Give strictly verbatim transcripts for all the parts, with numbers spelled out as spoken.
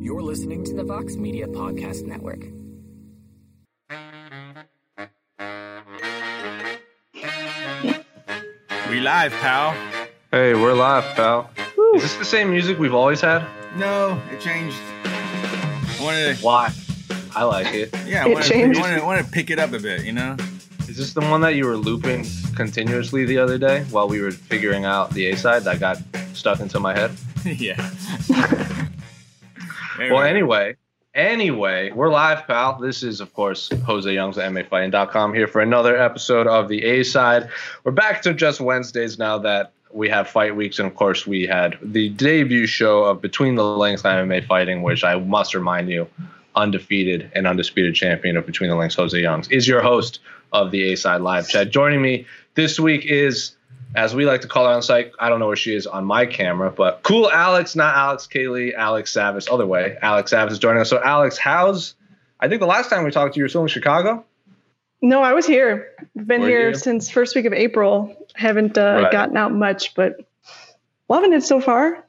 You're listening to the Vox Media Podcast Network. We live, pal. Hey, we're live, pal. Woo. Is this the same music we've always had? No, it changed. I wanted to, Why? I like it. Yeah, I It wanted, changed. I, wanted, I wanted to pick it up a bit, you know? Is this the one that you were looping continuously the other day while we were figuring out the A-side that got stuck into my head? Yeah. Well, anyway, anyway, we're live, pal. This is, of course, Jose Young's M A Fighting dot com here for another episode of the A-side. We're back to just Wednesdays now that we have fight weeks, and of course, we had the debut show of Between the Links M M A Fighting, which I must remind you, undefeated and undisputed champion of Between the Links, Jose Youngs, is your host of the A-side live chat. Joining me this week is, as we like to call her on site, I don't know where she is on my camera, but cool Alex, not Alex Kaylee, Alex Savas, other way. Alex Savas is joining us. So, Alex, how's, I think the last time we talked to you, you were still in Chicago? No, I was here. I've been Were here you? since first week of April. Haven't uh, Right. gotten out much, but loving it so far.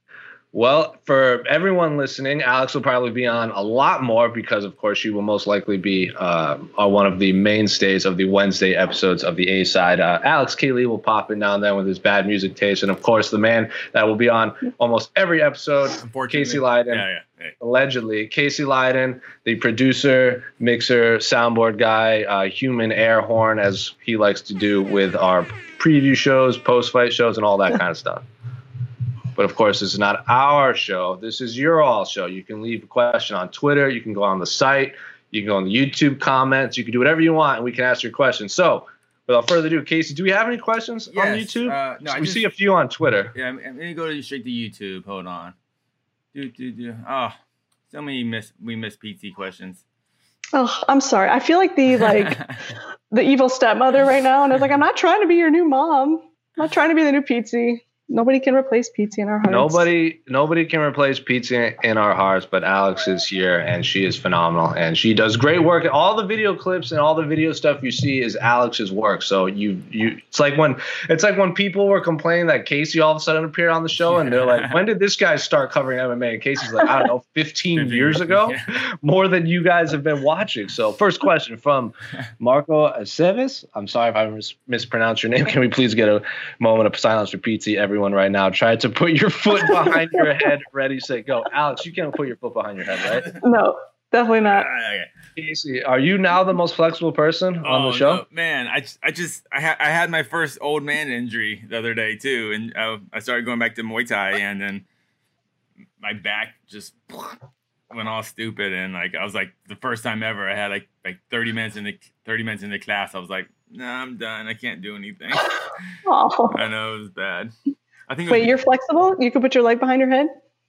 Well, for everyone listening, Alex will probably be on a lot more because, of course, she will most likely be uh, on one of the mainstays of the Wednesday episodes of the A-side. Uh, Alex Keeley will pop in now and then with his bad music taste. And, of course, the man that will be on almost every episode, Casey Leiden. Yeah, yeah. Hey. Allegedly, Casey Leiden, the producer, mixer, soundboard guy, uh, human air horn, as he likes to do with our preview shows, post-fight shows, and all that kind of stuff. But, of course, this is not our show. This is your all show. You can leave a question on Twitter. You can go on the site. You can go on the YouTube comments. You can do whatever you want, and we can answer your questions. So, without further ado, Casey, do we have any questions on Yes, YouTube? uh, no, I we just- see a few on Twitter. Yeah, I'm, I'm going to go straight to YouTube. Hold on. Do, do, do. Oh, so many miss, we miss P T questions. Oh, I'm sorry. I feel like the like the evil stepmother right now, and I was like, I'm not trying to be your new mom. I'm not trying to be the new Pizzi. Nobody can replace Pizzi in our hearts. Nobody, nobody can replace Pizza in our hearts, but Alex is here, and she is phenomenal, and she does great work. All the video clips and all the video stuff you see is Alex's work. So you, you, it's like when, it's like when people were complaining that Casey all of a sudden appeared on the show, and they're like, "When did this guy start covering M M A?" And Casey's like, "I don't know, fifteen years ago, Yeah. more than you guys have been watching." So first question from Marco Aceves. I'm sorry if I mis- mispronounced your name. Can we please get a moment of silence for Pizzi, everyone right now? Try to put your foot behind your head. Ready, set, go. Alex, you can't put your foot behind your head, right? No, definitely not. Okay. Casey, are you now the most flexible person on Oh, the show? no, man, I, just- I just I had I had my first old man injury the other day too, and uh, I started going back to Muay Thai, and then my back just went all stupid, and like I was like the first time ever I had like like thirty minutes in the thirty minutes in the class, I was like, nah, I'm done, I can't do anything. Oh. I know it was bad. I think it was, Wait, you're flexible? You can put your leg behind your head?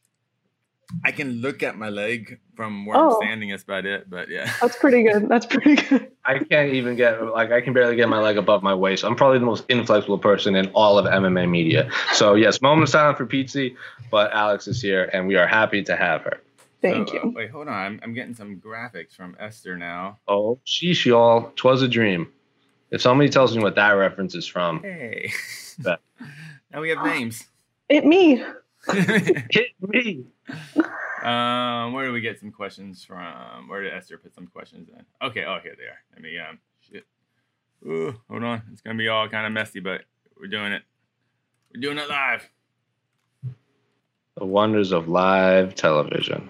I can look at my leg from where Oh. I'm standing. That's about it. But yeah. That's pretty good. That's pretty good. I can't even get, like, I can barely get my leg above my waist. I'm probably the most inflexible person in all of M M A media. So, yes, moment of silence for Pizzi, but Alex is here, and we are happy to have her. Thank So, uh, you. wait, hold on. I'm, I'm getting some graphics from Esther now. Oh, sheesh, y'all. 'Twas a dream. If somebody tells me what that reference is from, Hey. Bet. Now we have names. It me. hit me. um, where do we get some questions from? Where did Esther put some questions in? Okay, oh, here they are. Let me, um, shit. Ooh, hold on. It's going to be all kind of messy, but we're doing it. We're doing it live. The wonders of live television.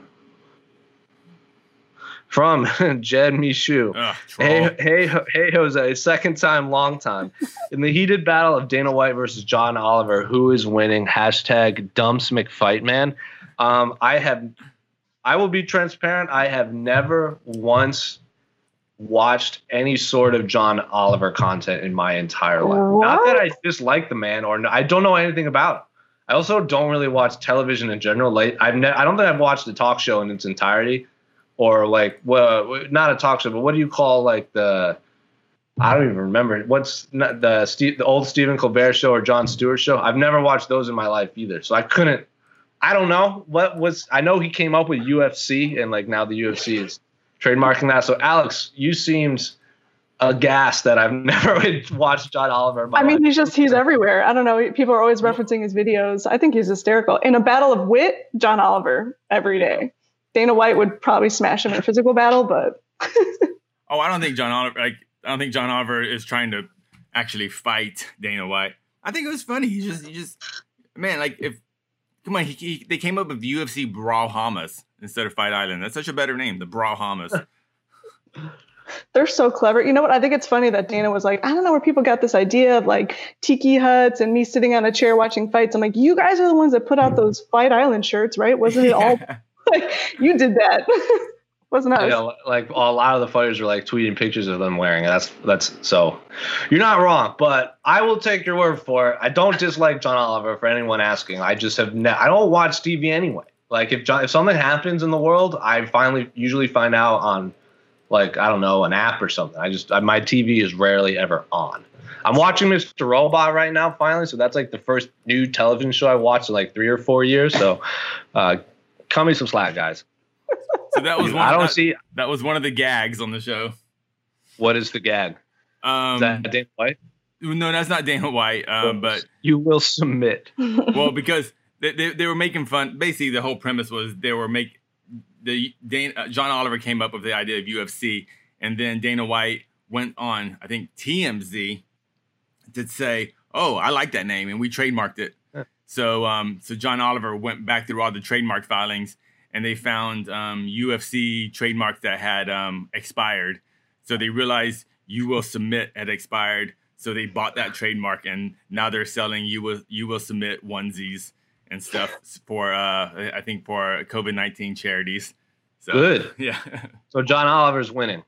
From Jed Michu. Ugh, troll. Hey, hey, hey, Jose. Second time, long time. In the heated battle of Dana White versus John Oliver, who is winning? Hashtag Dumps McFightman. Um, I have, I will be transparent. I have never once watched any sort of John Oliver content in my entire life. Not that I dislike the man, or I don't know anything about him. I also don't really watch television in general. Like, I've ne- I don't think I've watched the talk show in its entirety. Or like, well, not a talk show, but what do you call like the? I don't even remember what's not the Steve, the old Stephen Colbert show or Jon Stewart show. I've never watched those in my life either, so I couldn't. I don't know what was. I know he came up with U F C, and like now the U F C is trademarking that. So Alex, you seemed aghast that I've never watched John Oliver. In my I mean, life. he's just, he's everywhere. I don't know. People are always referencing his videos. I think he's hysterical. In a battle of wit, John Oliver every day. Dana White would probably smash him in a physical battle, but Oh, I don't think John Oliver like I don't think John Oliver is trying to actually fight Dana White. I think it was funny. He just he just man, like if come on, he, he, they came up with U F C Brawlhamas instead of Fight Island. That's such a better name, the Brawlhamas. they're so clever. You know what? I think it's funny that Dana was like, I don't know where people got this idea of like tiki huts and me sitting on a chair watching fights. I'm like, you guys are the ones that put out those Fight Island shirts, right? Wasn't it all like you did that? Wasn't us. You know, like a lot of the fighters are like tweeting pictures of them wearing it. That's that's so you're not wrong, but I will take your word for it. I don't dislike John Oliver for anyone asking. I just have ne- I don't watch T V anyway. Like if John, if something happens in the world, I finally usually find out on like I don't know an app or something. I just I, my T V is rarely ever on. I'm watching Mister Robot right now finally, so that's like the first new television show I watched in like three or four years. So, uh, cut me some slack, guys. So that was one I don't that, see that was one of the gags on the show. what is the gag. Um, Is that Dana White? No, that's not Dana White. Um, but You will submit. well, because they, they they were making fun. Basically, the whole premise was they were make the Dana, uh, John Oliver came up with the idea of U F C, and then Dana White went on, I think T M Z, to say, "Oh, I like that name," and we trademarked it. Huh. So, um, so John Oliver went back through all the trademark filings, and they found um, U F C trademarks that had um, expired. So they realized "You Will Submit" had expired. So they bought that trademark, and now they're selling "You Will You Will Submit" onesies and stuff for uh, I think for COVID nineteen charities. So, Good. Yeah. So John Oliver's winning.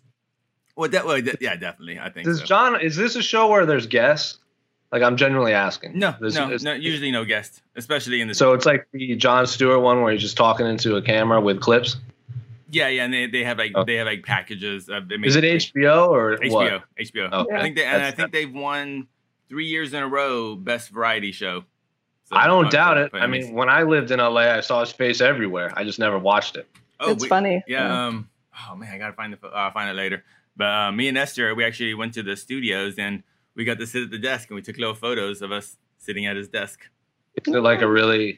Well, that, well, that, yeah, definitely. I think Does so. John? Is this a show where there's guests? Like I'm genuinely asking. No, This- no, is- no. Usually no guest, especially in the. So it's like the Jon Stewart one where he's just talking into a camera with clips. yeah, yeah, and they, they have like Oh. they have like packages. Of, they make, Is it H B O or H B O? what? H B O. Oh, I think they and I that's- think they've won three years in a row best variety show. So, I don't uh, doubt it. but I anyways. mean, when I lived in L A, I saw his face everywhere. I just never watched it. Oh, It's we- funny. Yeah. Yeah. Um. Oh man, I gotta find the. pho- I'll find it later. But uh, me and Esther, we actually went to the studios and we got to sit at the desk and we took little photos of us sitting at his desk. Is it like a really,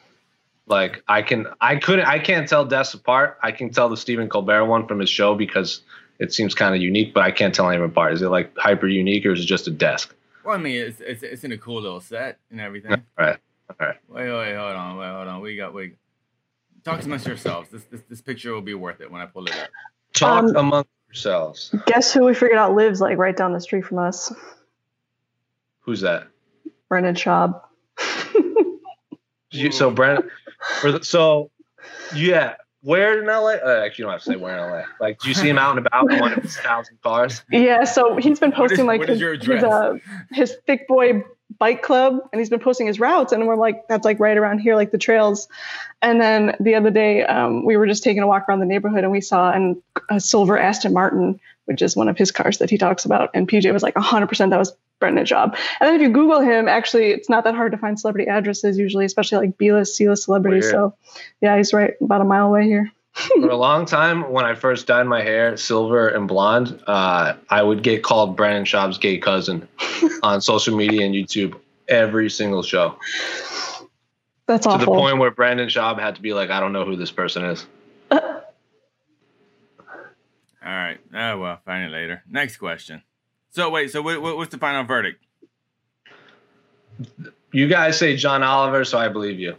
like I can, I couldn't, I can't tell desks apart. I can tell the Stephen Colbert one from his show because it seems kind of unique, but I can't tell any of them apart. Is it like hyper unique or is it just a desk? Well, I mean, it's it's, it's in a cool little set and everything. All right. All right. Wait, wait, hold on, wait, hold on. We got we. Talk amongst yourselves. This, this this picture will be worth it when I pull it up. Talk Um, among yourselves. Guess who we figured out lives like right down the street from us? Who's that? Brendan Schaub. You, so Brent, for the, so yeah, where in L A? Uh, actually, you don't have to say where in L A. Like, do you see him out and about in one of his thousand cars? Yeah, so he's been What is- posting like what is his, your his, address? uh, his thick boy bike club, and he's been posting his routes, and we're like, that's like right around here, like the trails. And then the other day, um, we were just taking a walk around the neighborhood, and we saw an, a silver Aston Martin, which is one of his cars that he talks about. And P J was like, one hundred percent that was Brendan Schaub. And then if you Google him, actually, it's not that hard to find celebrity addresses usually, especially like B-list, C-list celebrities. Weird. So yeah, he's right about a mile away here. For a long time, when I first dyed my hair silver and blonde, uh, I would get called Brandon Schaub's gay cousin on social media and YouTube every single show. That's To awful. the point where Brandon Schaub had to be like, I don't know who this person is. All right. Oh well, find it later. Next question. So wait. So what, what, what's the final verdict? You guys say John Oliver, so I believe you.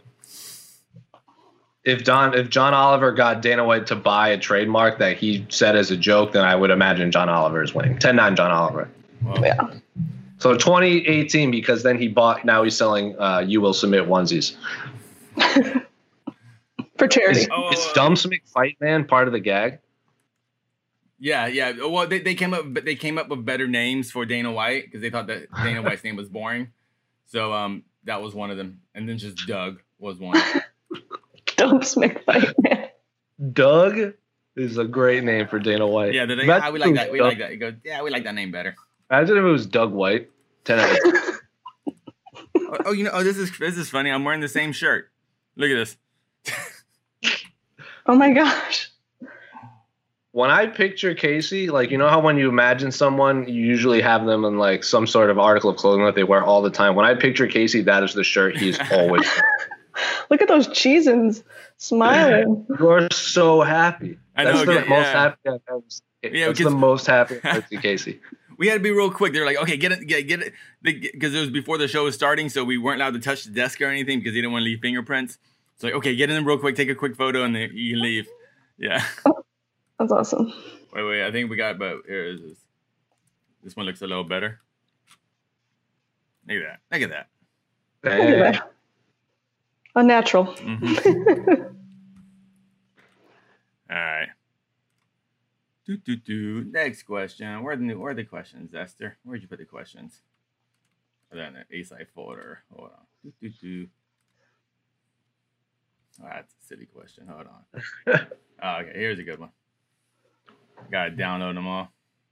If Don, if John Oliver got Dana White to buy a trademark that he said as a joke, then I would imagine John Oliver is winning. ten nine John Oliver. Well, Yeah. So twenty eighteen, because then he bought, now he's selling uh, You Will Submit onesies. For charity. Is, Oh, is uh, Dumps McFight Man part of the gag? Yeah, yeah. Well, they, they came up, but they came up with better names for Dana White because they thought that Dana White's name was boring. So um, that was one of them, and then just Doug was one. Dumps McFight, man. Doug is a great name for Dana White. Yeah, they're like, Imagine ah, we if like it that. was We Doug- like that. He goes, yeah, we like that name better. Imagine if it was Doug White. ten out of ten. Oh, oh, you know, oh, this is this is funny. I'm wearing the same shirt. Look at this. Oh my gosh. When I picture Casey, like, you know how when you imagine someone, you usually have them in like some sort of article of clothing that they wear all the time. When I picture Casey, that is the shirt he's always wearing. Look at those cheesins smiling. You're so happy. I That's know, the yeah, most yeah. happy I've ever seen. Yeah, That's the because- most happy I've ever seen Casey. We had to be real quick. They're like, okay, get it, get, get it, because it was before the show was starting, so we weren't allowed to touch the desk or anything because they didn't want to leave fingerprints. So like, okay, get in real quick, take a quick photo, and then you can leave. Yeah. That's awesome. Wait, wait. I think we got, but here is this. This one looks a little better. Look at that. Look at that. Look at that. Unnatural. Mm-hmm. All right. Do, do, do. Next question. Where are the where are the questions, Esther? Where'd you put the questions? Oh, they're in the A-side folder. Hold on. Do, do, do. Oh, that's a silly question. Hold on. Oh, okay, here's a good one. Gotta download them all.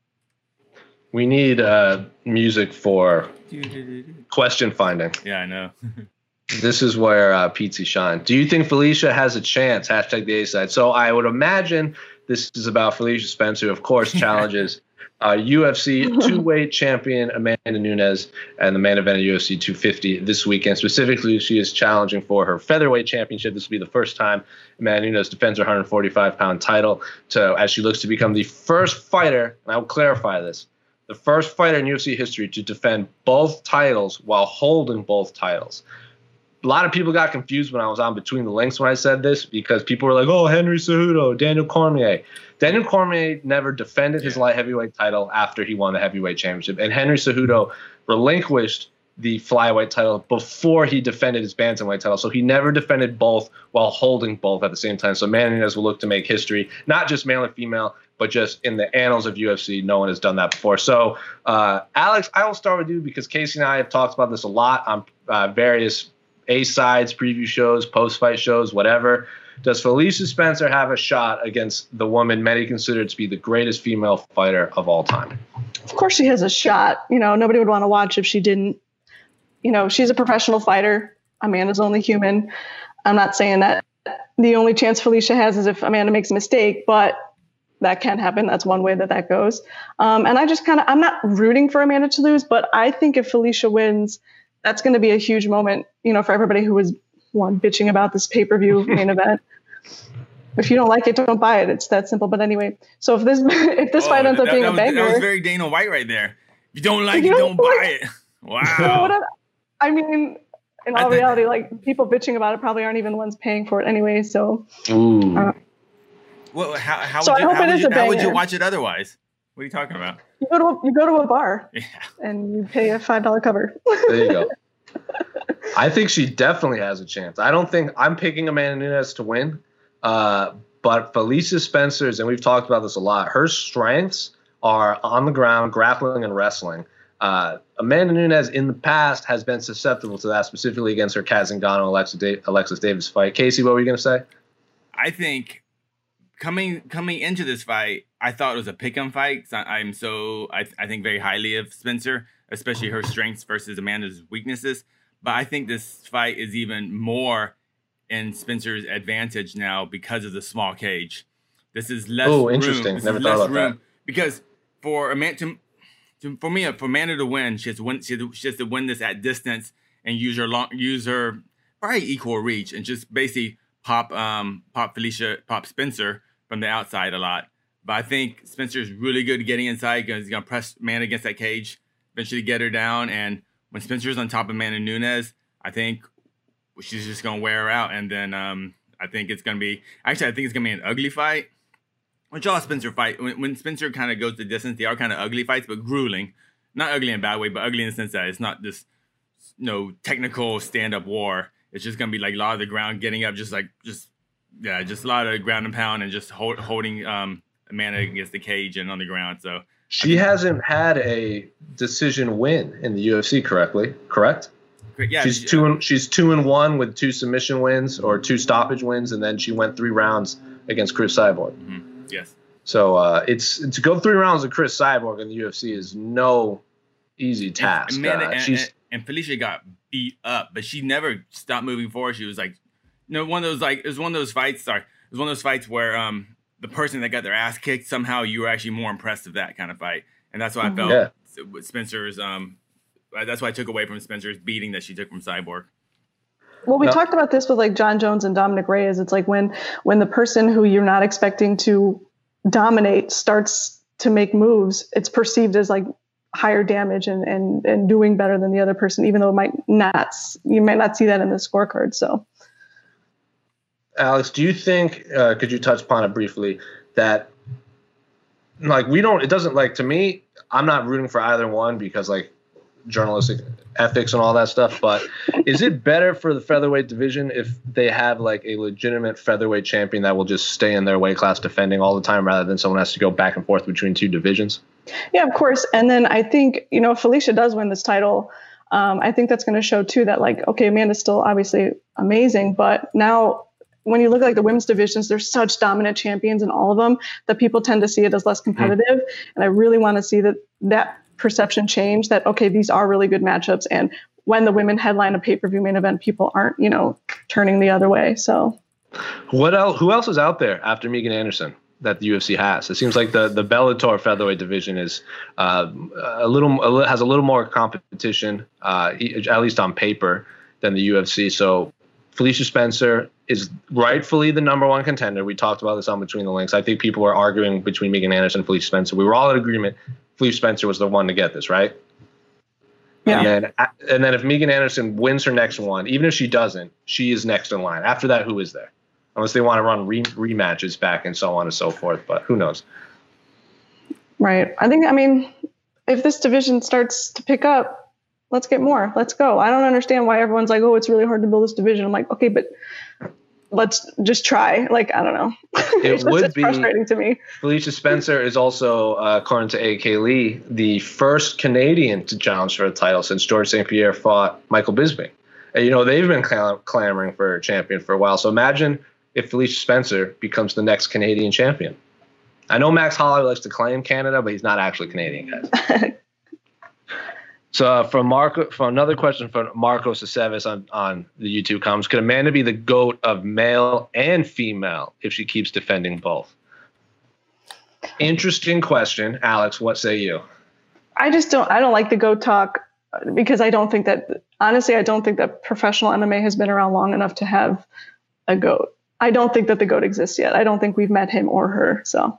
We need uh, music for Do, do, do, do. question finding. Yeah, I know. This is where uh, Pizzi shine. Do you think Felicia has a chance? Hashtag the A-side. So I would imagine this is about Felicia Spencer, of course, challenges uh, U F C two-weight champion Amanda Nunes and the main event of U F C two fifty this weekend. Specifically, she is challenging for her featherweight championship. This will be the first time Amanda Nunes defends her one forty-five pound title to, as she looks to become the first fighter, and I will clarify this, the first fighter in U F C history to defend both titles while holding both titles. A lot of people got confused when I was on Between the Links when I said this because people were like, oh, Henry Cejudo, Daniel Cormier. Daniel Cormier never defended his light heavyweight title after he won the heavyweight championship. And Henry Cejudo relinquished the flyweight title before he defended his bantamweight title. So he never defended both while holding both at the same time. So Amanda Nunes will look to make history, not just male and female, but just in the annals of U F C. No one has done that before. So, uh, Alex, I will start with you because Casey and I have talked about this a lot on uh, various A-sides, preview shows, post-fight shows, whatever. Does Felicia Spencer have a shot against the woman many consider to be the greatest female fighter of all time? Of course she has a shot. You know, nobody would want to watch if she didn't. You know, she's a professional fighter. Amanda's only human. I'm not saying that the only chance Felicia has is if Amanda makes a mistake, but that can happen. That's one way that that goes. Um, and I just kind of, I'm not rooting for Amanda to lose, but I think if Felicia wins, that's going to be a huge moment, you know, for everybody who was one bitching about this pay-per-view main event. If you don't like it, don't buy it. It's that simple. But anyway, so if this if this Oh, fight ends up that, being that a was, banger, that was very Dana White right there. If you don't like If you it, don't don't like- buy it. you know what Wow. I, I mean, in I all think- reality, like people bitching about it probably aren't even the ones paying for it anyway. So Ooh. Uh, Well, how how So would I you hope how it would is you, a how would you banger. watch it otherwise? What are you talking about? you go to a, you go to a bar Yeah. and you pay a five dollar cover. There you go. I think she definitely has a chance. I don't think I'm picking Amanda Nunes to win, uh, but Felicia Spencer's, and we've talked about this a lot, her strengths are on the ground, grappling and wrestling. Uh, Amanda Nunes in the past has been susceptible to that, specifically against her Kat Zingano, Alexa da- Alexis Davis fight. Casey, what were you going to say? I think coming coming into this fight, I thought it was a pick'em fight. 'Cause I, I'm so I, I think very highly of Spencer, especially her strengths versus Amanda's weaknesses. But I think this fight is even more in Spencer's advantage now because of the small cage. This is less. Oh, room. interesting. This Never is thought less about room that. because for Amanda to, to for me for Amanda to win, she has to win. She has to, she has to win this at distance and use her long use her probably equal reach and just basically pop um pop Felicia pop Spencer from the outside a lot. But I think Spencer's really good at getting inside because he's gonna press Amanda against that cage, eventually get her down. And when Spencer's on top of Amanda Nunes, I think she's just gonna wear her out. And then um I think it's gonna be actually I think it's gonna be an ugly fight. Which all Spencer fight when, when Spencer kind of goes the distance, they are kind of ugly fights, but grueling. Not ugly in a bad way, but ugly in the sense that it's not this you know technical stand-up war. It's just gonna be like a lot of the ground getting up, just like just yeah, just a lot of ground and pound and just hold, holding um, Amanda against the cage and on the ground. So She hasn't had a decision win in the U F C correctly, correct? yeah, she's she- two and she's two and one with two submission wins or two stoppage wins, and then she went three rounds against Chris Cyborg. mhm, yes, So uh, it's to go three rounds with Chris Cyborg in the U F C is no easy and, task. Amanda Uh, and, she's and, and Felicia got beat up, but she never stopped moving forward. She was like, you know, one of those like it was one of those fights. Sorry, it was one of those fights where um the person that got their ass kicked somehow you were actually more impressed of that kind of fight, and that's why I felt Yeah. with Spencer's um. That's why I took away from Spencer's beating that she took from Cyborg. Well, we No. talked about this with like John Jones and Dominic Reyes. It's like when when the person who you're not expecting to dominate starts to make moves, it's perceived as like higher damage and and and doing better than the other person, even though it might not. You might not see that in the scorecard. So, Alex, do you think? Uh, could you touch upon it briefly? That like we don't. It doesn't like to me. I'm not rooting for either one because like journalistic ethics and all that stuff. But is it better for the featherweight division if they have like a legitimate featherweight champion that will just stay in their weight class defending all the time rather than someone has to go back and forth between two divisions? yeah, of course. And then I think, you know, if Felicia does win this title, um, I think that's going to show too that like, okay, Amanda's still obviously amazing, but now when you look at like the women's divisions, there's such dominant champions in all of them that people tend to see it as less competitive. Mm. And I really want to see that that perception change, that, okay, these are really good matchups. And when the women headline a pay-per-view main event, people aren't, you know, turning the other way. So what else, who else is out there after Megan Anderson that the U F C has? It seems like the, the Bellator featherweight division is uh, a little, has a little more competition, uh, at least on paper, than the U F C. So Felicia Spencer is rightfully the number one contender. We talked about this on Between the Links. I think people were arguing between Megan Anderson and Felicia Spencer. We were all in agreement Felicia Spencer was the one to get this, right? Yeah. And, and then if Megan Anderson wins her next one, even if she doesn't, she is next in line. After that, who is there? Unless they want to run re- rematches back and so on and so forth, but who knows? Right. I think, I mean, if this division starts to pick up, let's get more. Let's go. I don't understand why everyone's like, oh, it's really hard to build this division. I'm like, okay, but let's just try. Like, I don't know. It it's would just be frustrating to me. Felicia Spencer is also, uh, according to A K Lee, the first Canadian to challenge for a title since George Saint Pierre fought Michael Bisping. And, you know, they've been clam- clamoring for a champion for a while. So imagine if Felicia Spencer becomes the next Canadian champion. I know Max Holloway likes to claim Canada, but he's not actually Canadian, guys. So uh, from Marco, from another question from Marcos Aceves on, on the YouTube comments, could Amanda be the GOAT of male and female if she keeps defending both? Interesting question. Alex, what say you? I just don't, I don't like the GOAT talk because I don't think that, honestly, I don't think that professional M M A has been around long enough to have a GOAT. I don't think that the GOAT exists yet. I don't think we've met him or her. So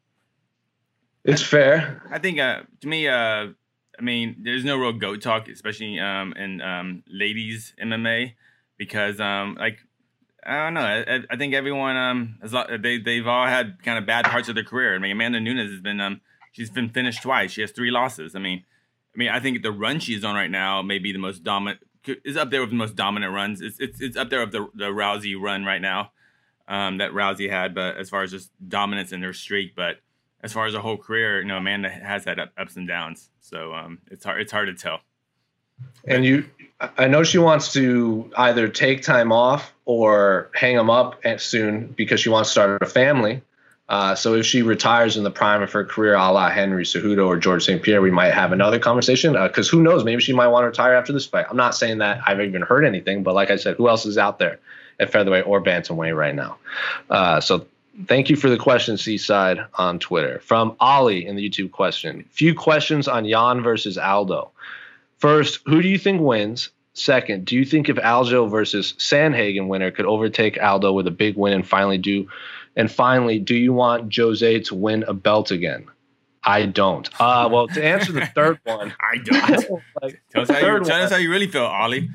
it's fair. I think, uh, to me, uh, I mean, there's no real GOAT talk, especially um, in um, ladies M M A, because um, like I don't know, I, I think everyone um, as long, they they've all had kind of bad parts of their career. I mean, Amanda Nunes has been um, she's been finished twice. She has three losses. I mean, I mean, I think the run she's on right now may be the most dominant. Is up there with the most dominant runs. It's it's it's up there with the the Rousey run right now um, that Rousey had, but as far as just dominance in her streak, but. As far as her whole career, you know, Amanda has had ups and downs, so um, it's hard. It's hard to tell. And you, I know she wants to either take time off or hang them up soon because she wants to start a family. Uh, so if she retires in the prime of her career, a la Henry Cejudo or George Saint Pierre, we might have another conversation. Because uh, who knows? Maybe she might want to retire after this fight. I'm not saying that I've even heard anything, but like I said, who else is out there at featherweight or bantamweight right now? Uh, so. Thank you for the question, Seaside, on Twitter. From Ollie in the YouTube question. Few questions on Jan versus Aldo. First, who do you think wins? Second, do you think if Aljo versus Sandhagen winner could overtake Aldo with a big win and finally do? And finally, do you want Jose to win a belt again? I don't. Uh, well, to answer the third one. I don't. like, tell us, how you, tell us how you really feel, Ollie.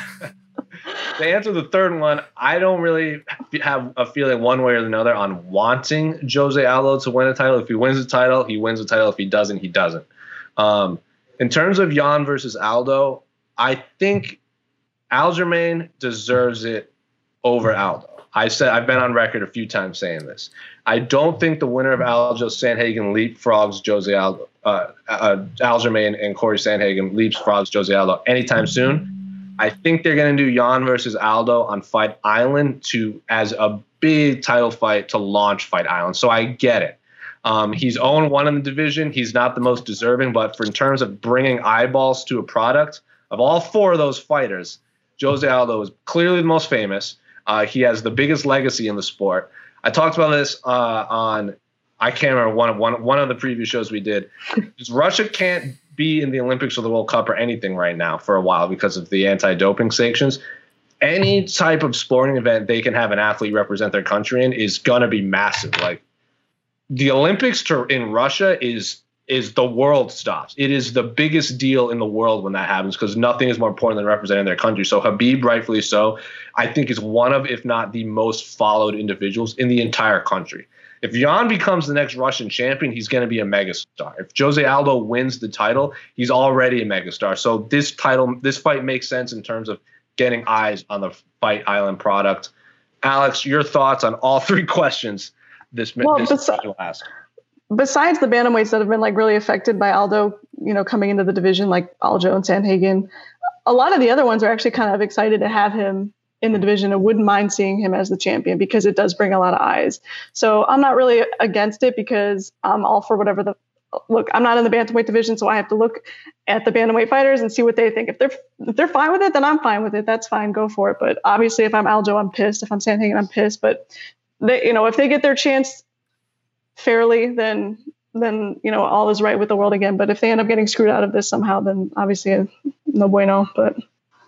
To answer the third one, I don't really have a feeling one way or another on wanting Jose Aldo to win a title. If he wins the title, he wins the title. If he doesn't, he doesn't. Um, in terms of Jan versus Aldo, I think Aljamain deserves it over Aldo. I said I've been on record a few times saying this. I don't think the winner of Aljo Sandhagen leapfrogs Jose Aldo, uh, uh, Aljamain and Corey Sandhagen leapfrogs Jose Aldo anytime soon. I think they're going to do Jan versus Aldo on Fight Island to as a big title fight to launch Fight Island. So I get it. Um, he's oh and one in the division. He's not the most deserving, but for in terms of bringing eyeballs to a product, of all four of those fighters, Jose Aldo is clearly the most famous. Uh, he has the biggest legacy in the sport. I talked about this uh, on, I can't remember, one of, one, one of the previous shows we did. Russia can't be in the Olympics or the World Cup or anything right now for a while because of the anti-doping sanctions. any type of sporting event they can have an athlete represent their country in is gonna be massive. Like the Olympics to, in Russia is is the world stops. It is the biggest deal in the world when that happens because nothing is more important than representing their country. So Khabib, rightfully so, I think is one of, if not the most followed individuals in the entire country. If Jan becomes the next Russian champion, he's going to be a megastar. If Jose Aldo wins the title, he's already a megastar. So this title, this fight makes sense in terms of getting eyes on the Fight Island product. Alex, your thoughts on all three questions this, well, this besi- will ask. Besides the bantamweights that have been like really affected by Aldo, you know, coming into the division, like Aljo and Sandhagen, a lot of the other ones are actually kind of excited to have him in the division and wouldn't mind seeing him as the champion because it does bring a lot of eyes. So I'm not really against it because I'm all for whatever the look. I'm not in the bantamweight division, so I have to look at the bantamweight fighters and see what they think. If they're if they're fine with it, then I'm fine with it. That's fine. Go for it. But obviously, if I'm Aljo, I'm pissed. If I'm Sandhagen, I'm pissed. But they, you know, if they get their chance fairly, then then you know all is right with the world again. But if they end up getting screwed out of this somehow, then obviously no bueno. But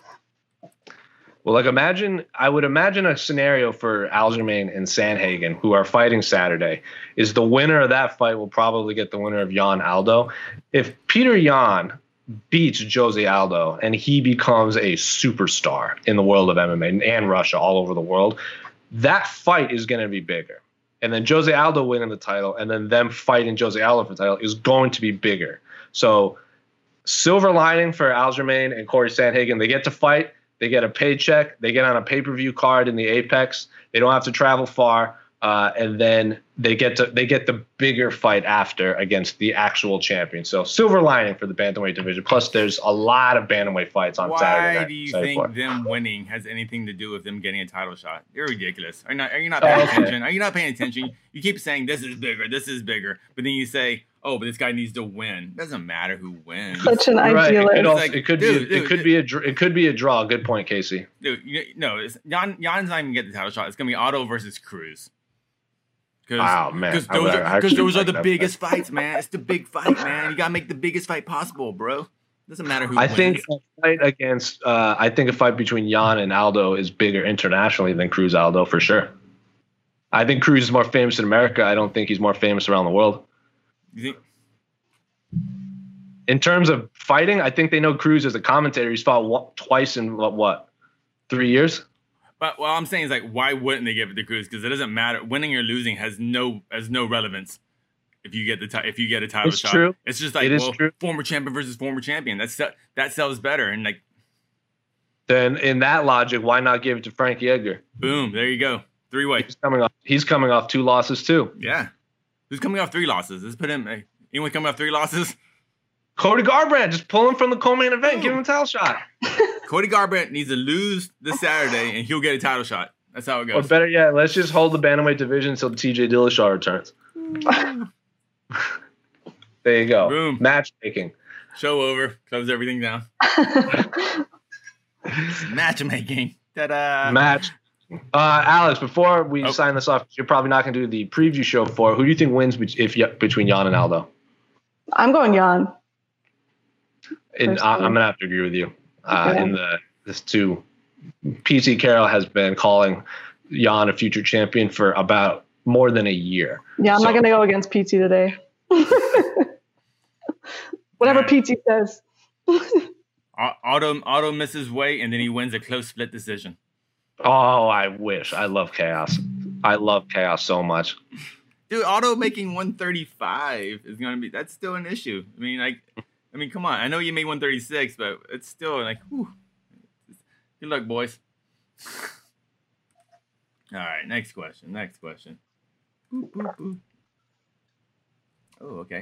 well, like imagine, I would imagine a scenario for Aljamain and Sandhagen, who are fighting Saturday, is the winner of that fight will probably get the winner of Jan Aldo. If Peter Yan beats Jose Aldo and he becomes a superstar in the world of M M A and Russia, all over the world, that fight is going to be bigger. And then Jose Aldo winning the title and then them fighting Jose Aldo for the title is going to be bigger. So silver lining for Aljamain and Corey Sandhagen, they get to fight. They get a paycheck. They get on a pay-per-view card in the Apex. They don't have to travel far, uh, and then they get to they get the bigger fight after against the actual champion. So silver lining for the bantamweight division. Plus, there's a lot of bantamweight fights on Why Saturday night. Why do you think for. them winning has anything to do with them getting a title shot? You're ridiculous. Are you not? Are you not paying oh, okay. attention? Are you not paying attention? You keep saying this is bigger, this is bigger, but then you say, oh, but this guy needs to win. Doesn't matter who wins. Such an right. idealist. It could, also, like, it could dude, be. dude, it could dude. be a. It could be a draw. Good point, Casey. Dude, you, no, it's, Jan, Jan's not even getting the title shot. It's gonna be Otto versus Cruz. Wow, man. Because I those, would are, actually those are like the that biggest fight. fights, man. It's the big fight, man. You gotta make the biggest fight possible, bro. Doesn't matter who I wins. think a fight against. Uh, I think a fight between Jan and Aldo is bigger internationally than Cruz Aldo for sure. I think Cruz is more famous in America. I don't think he's more famous around the world. You think? In terms of fighting, I think they know Cruz as a commentator. He's fought what, twice in what, what, three years? But what I'm saying is, like, why wouldn't they give it to Cruz? Because it doesn't matter. Winning or losing has no has no relevance if you get the ti- if you get a title It's shot. true. It's just like, It is well, true. former champion versus former champion. That's that sells better. And like, Then in that logic, why not give it to Frankie Edgar? boom, there you go, three way. He's coming off. He's coming off two losses too. Yeah, who's coming off three losses? Let's put him. Hey, anyone coming off three losses? Cody Garbrandt, just pull him from the co-main event, Ooh. give him a title shot. Cody Garbrandt needs to lose this Saturday, and he'll get a title shot. That's how it Or goes. better yet, let's just hold the bantamweight division until T J Dillashaw returns. There you go. Boom. Matchmaking. Show over. Close everything down. Matchmaking. Ta-da. Match. Uh, Alex, before we Oh. sign this off, you're probably not going to do the preview show for. Who do you think wins be- if between Jan and Aldo? I'm going Jan. And I, I'm going to have to agree with you. Uh, Okay. In the this two, P T Carroll has been calling Jan a future champion for about more than a year. Yeah, I'm So- not going to go against P T today. Whatever P T says. Auto Auto misses weight, and then he wins a close split decision. Oh, I wish. I love chaos. I love chaos so much. Dude, Auto making one thirty-five is gonna be that's still an issue. I mean, like, I mean, come on. I know you made one thirty-six, but it's still like, whew. Good luck, boys. All right, next question. Next question. Boop, boop, boop. Oh, okay.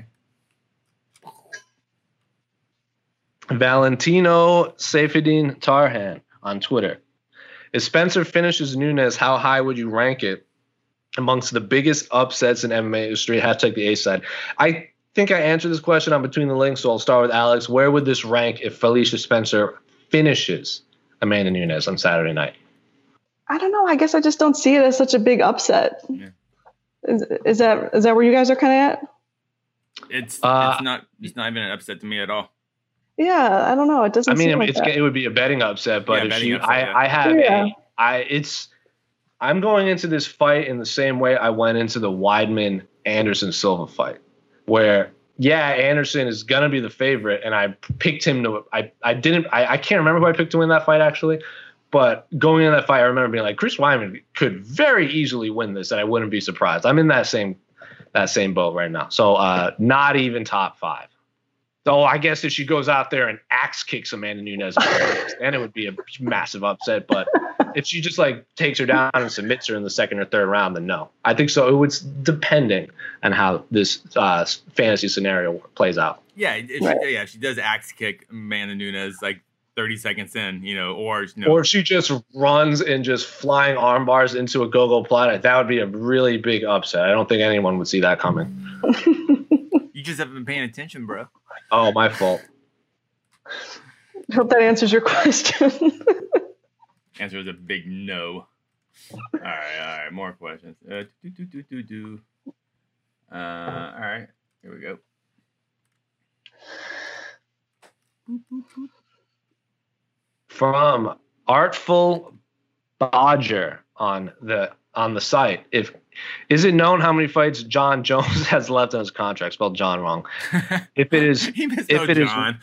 Valentino Saifuddin Tarhan on Twitter. If Spencer finishes Nunes, how high would you rank it amongst the biggest upsets in M M A history? Hashtag the A side. I think I answered this question on Between the Links, so I'll start with Alex. Where would this rank if Felicia Spencer finishes Amanda Nunes on Saturday night? I don't know. I guess I just don't see it as such a big upset. Yeah. Is, is that is that where you guys are kind of at? It's Uh, it's not it's not even an upset to me at all. Yeah, I don't know. It doesn't. I mean, seem like it's that. it would be a betting upset, but Yeah, if betting she, upset, I, yeah. I have Yeah. a, I, it's, I'm going into this fight in the same way I went into the Weidman Anderson Silva fight, where yeah, Anderson is gonna be the favorite, and I picked him to. I, I didn't. I, I can't remember who I picked to win that fight actually, but going into that fight, I remember being like, Chris Weidman could very easily win this, and I wouldn't be surprised. I'm in that same, that same boat right now. So uh, not even top five. So I guess if she goes out there and axe kicks Amanda Nunes, then it would be a massive upset. But if she just like takes her down and submits her in the second or third round, then no. I think so. It was depending on how this uh, fantasy scenario plays out. Yeah, if Right. she, yeah, if she does axe kick Amanda Nunes like thirty seconds in, you know, or you know, Or if she just runs and just flying arm bars into a go-go platter, that would be a really big upset. I don't think anyone would see that coming. you just haven't been paying attention, bro. Oh, my fault. I hope that answers your question. Answer is a big no. All right, all right, more questions. Uh, do, do, do, do, do. Uh, all right, here we go. From Artful Bodger on the on the site. If is it known how many fights John Jones has left on his contract? Spelled John wrong. If it is, he missed if no it is- John.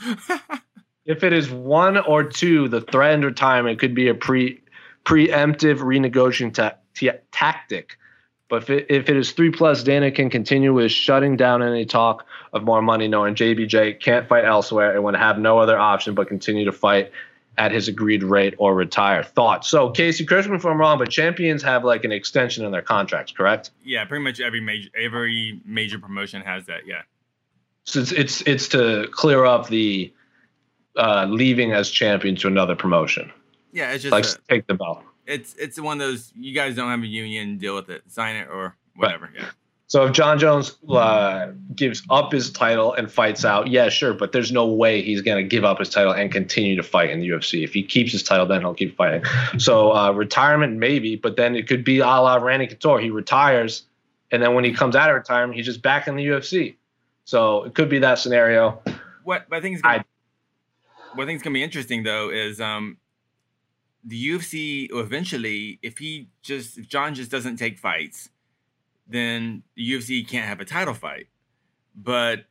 if it is one or two, the threatened retirement could be a pre preemptive renegotiating ta- t- tactic. But if it, if it is three plus, Dana can continue with shutting down any talk of more money, knowing J B J can't fight elsewhere and would have no other option but continue to fight at his agreed rate or retire. Thoughts? So, Casey, correct me if I'm wrong, but champions have like an extension in their contracts, correct? Yeah, pretty much every major every major promotion has that. Yeah. So it's it's, it's to clear up the uh, leaving as champion to another promotion, Yeah, it's just like a, take the belt. it's it's one of those you guys don't have a union, deal with it, sign it or whatever. Yeah. So if John Jones uh, gives up his title and fights out, yeah, sure, but there's no way he's going to give up his title and continue to fight in the U F C. If he keeps his title, then he'll keep fighting. So uh, retirement, maybe, but then it could be a la Randy Couture. He retires, and then when he comes out of retirement, he's just back in the U F C. So it could be that scenario. What I think is gonna, I- what I think is gonna be interesting though is um the U F C eventually, if he just if John just doesn't take fights, then the U F C can't have a title fight. But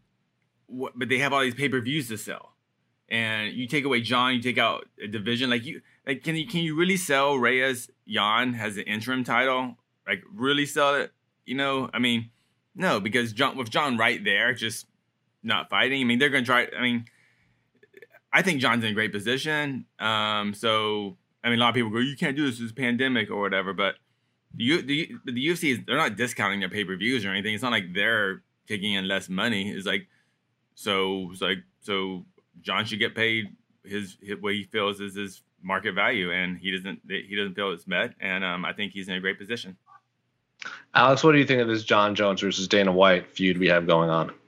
what but they have all these pay-per-views to sell. And you take away John, you take out a division. Like you like can you can you really sell Reyes Jan as an interim title? Like really sell it? You know, I mean, no, because John with John right there, just not fighting. I mean, they're gonna try I mean I think John's in a great position. Um, so I mean, a lot of people go, "You can't do this. It's a pandemic or whatever." But the U- the, the U F C is they're not discounting their pay per views or anything. It's not like they're taking in less money. It's like so it's like so John should get paid his, his what he feels is his market value, and he doesn't he doesn't feel it's met. And um, I think he's in a great position. Alex, what do you think of this John Jones versus Dana White feud we have going on?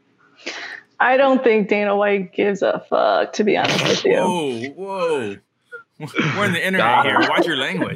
I don't think Dana White gives a fuck, to be honest with you. Whoa, whoa! We're in the internet here. Watch your language.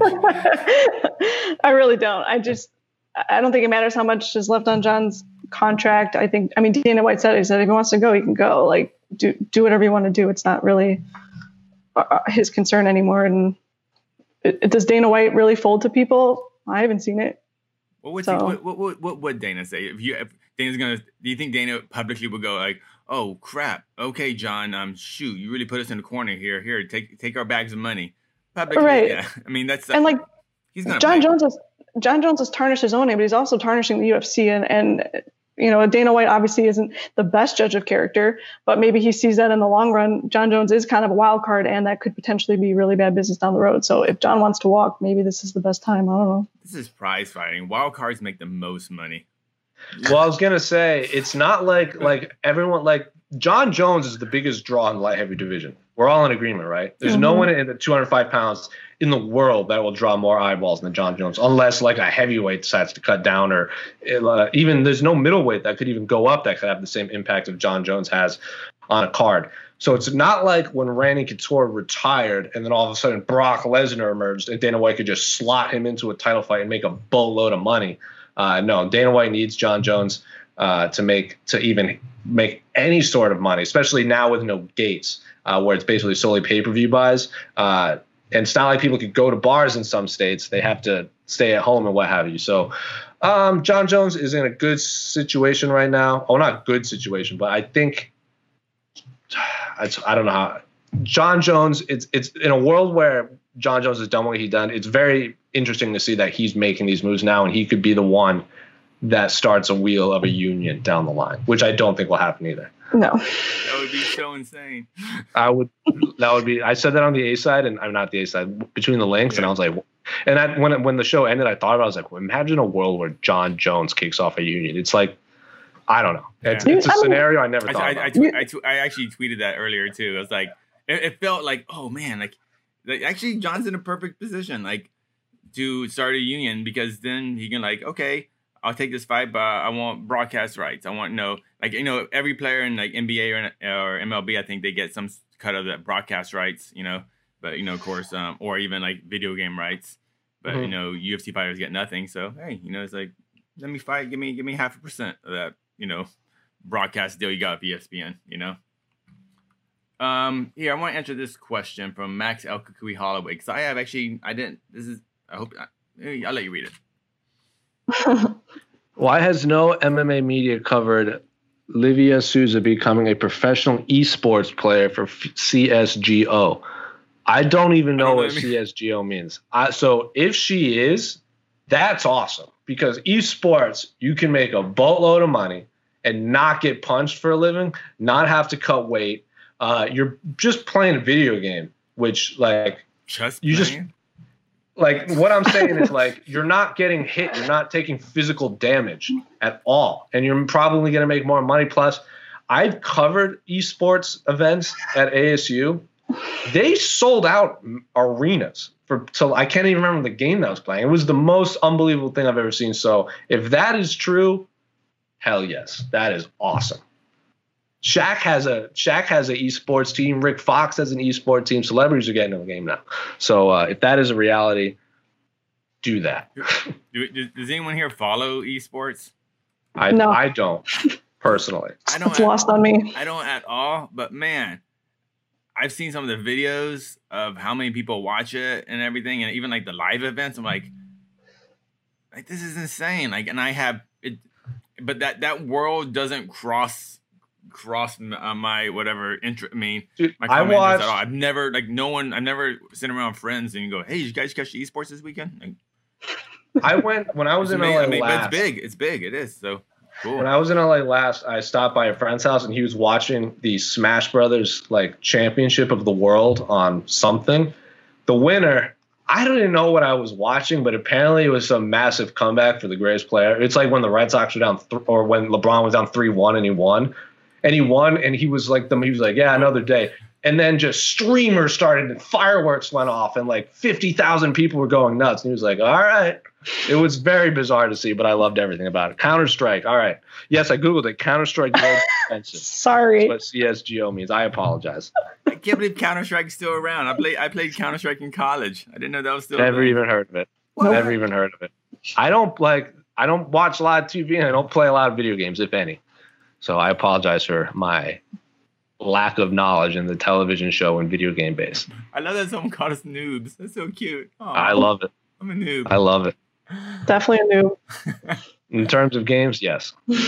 I really don't. I just, I don't think it matters how much is left on John's contract. I think, I mean, Dana White said, he said, if he wants to go, he can go. Like, do do whatever you want to do. It's not really uh, his concern anymore. And it, it, does Dana White really fold to people? I haven't seen it. What would So- he, what, what, what, what would Dana say if you if Dana's gonna? Do you think Dana publicly would go like, "Oh crap, okay, John, um, shoot, you really put us in the corner here. Here, take take our bags of money." Publicly, Right. yeah. I mean, that's And like, he's gonna John pay. Jones has John Jones has tarnished his own name, but he's also tarnishing the U F C. And and you know, Dana White obviously isn't the best judge of character, but maybe he sees that in the long run, John Jones is kind of a wild card, and that could potentially be really bad business down the road. So if John wants to walk, maybe this is the best time. I don't know. This is prize fighting. Wild cards make the most money. Well, I was gonna say it's not like like everyone like John Jones is the biggest draw in the light heavy division. We're all in agreement, right? There's no Mhm. one in the two hundred five pounds in the world that will draw more eyeballs than John Jones, unless like a heavyweight decides to cut down, or uh, even there's no middleweight that could even go up that could have the same impact of John Jones has on a card. So it's not like when Randy Couture retired and then all of a sudden Brock Lesnar emerged and Dana White could just slot him into a title fight and make a boatload of money. Uh, no, Dana White needs John Jones uh, to make to even make any sort of money, especially now with no gates, uh, where it's basically solely pay-per-view buys. Uh, and it's not like people could go to bars in some states; they have to stay at home and what have you. So, um, Jon Jones is in a good situation right now. Oh, not good situation, but I think I, I don't know how. Jon Jones, it's it's in a world where Jon Jones has done what he's done. It's very interesting to see that he's making these moves now, and he could be the one that starts a wheel of a union down the line, which I don't think will happen either. No, That would be so insane. I would. That would be. I said that on the A side, and I'm not the A side, between the links, Yeah. and I was like, and I, when when the show ended, I thought about it, I was like, well, imagine a world where Jon Jones kicks off a union. It's like, I don't know. It's, Yeah. it's a I mean- scenario I never I, thought I, I, about. tw- I, tw- I actually tweeted that earlier too. I was like, it, it felt like, oh man, like, like actually John's in a perfect position, like to start a union, because then he can like, okay, I'll take this fight, but I want broadcast rights. I want no, like, you know, every player in like N B A or, or M L B, I think they get some cut of that broadcast rights, you know, but you know, of course, um, or even like video game rights, but Mhm. you know, U F C fighters get nothing. So hey, you know, it's like, let me fight, give me, give me half a percent of that, you know, broadcast deal you got with E S P N, you know. Um, here I want to answer this question from Max El Kukui Holloway, because I have actually, I didn't. This is, I hope, I, I'll let you read it. Why has no M M A media covered Livia Souza becoming a professional esports player for F- C S G O? I don't even know I don't know what what I mean. C S G O means. I, so if she is, that's awesome, because esports, you can make a boatload of money and not get punched for a living, not have to cut weight. Uh, you're just playing a video game, which like Just You just- playing? like what I'm saying is like you're not getting hit, you're not taking physical damage at all, and you're probably going to make more money. Plus, I've covered esports events at A S U. They sold out arenas for so I can't even remember the game that I was playing. It was the most unbelievable thing I've ever seen. So if that is true, hell yes, that is awesome. Shaq has a Shaq has an esports team. Rick Fox has an esports team. Celebrities are getting in the game now. So uh, if that is a reality, do that. Do, does, does anyone here follow esports? I No. I don't personally. I don't. It's lost on me. I don't at all. But man, I've seen some of the videos of how many people watch it and everything, and even like the live events. I'm like, like this is insane. Like, and I have it, but that that world doesn't cross cross uh, my whatever interest. I mean, Dude, my I common interest watched. at all. I've never like no one. I've never sitting around friends and you go, hey, did you guys catch the esports this weekend? Like, I went when I was it's in amazing. L A I mean, but last. it's big. It's big. It is so cool. When I was in L A last, I stopped by a friend's house and he was watching the Smash Brothers like championship of the world on something. The winner, I don't even know what I was watching, but apparently it was some massive comeback for the greatest player. It's like when the Red Sox were down, th- or when LeBron was down three one and he won, and he won, and he was like, the he was like, yeah, another day. And then just streamers started and fireworks went off and like fifty thousand people were going nuts. And he was like, all right. It was very bizarre to see, but I loved everything about it. Counter-Strike. All right. Yes, I Googled it. Counter-Strike Global Offensive. Sorry. That's what C S G O means. I apologize. I can't believe Counter Strike is still around. I played I played Counter Strike in college. I didn't know that was still. a Never thing. even heard of it. What? Never even heard of it. I don't like I don't watch a lot of T V and I don't play a lot of video games, if any. So I apologize for my lack of knowledge in the television show and video game base. I love that someone called us noobs. That's so cute. Aw, I love it. I'm a noob. I love it. Definitely a new. In terms of games, yes.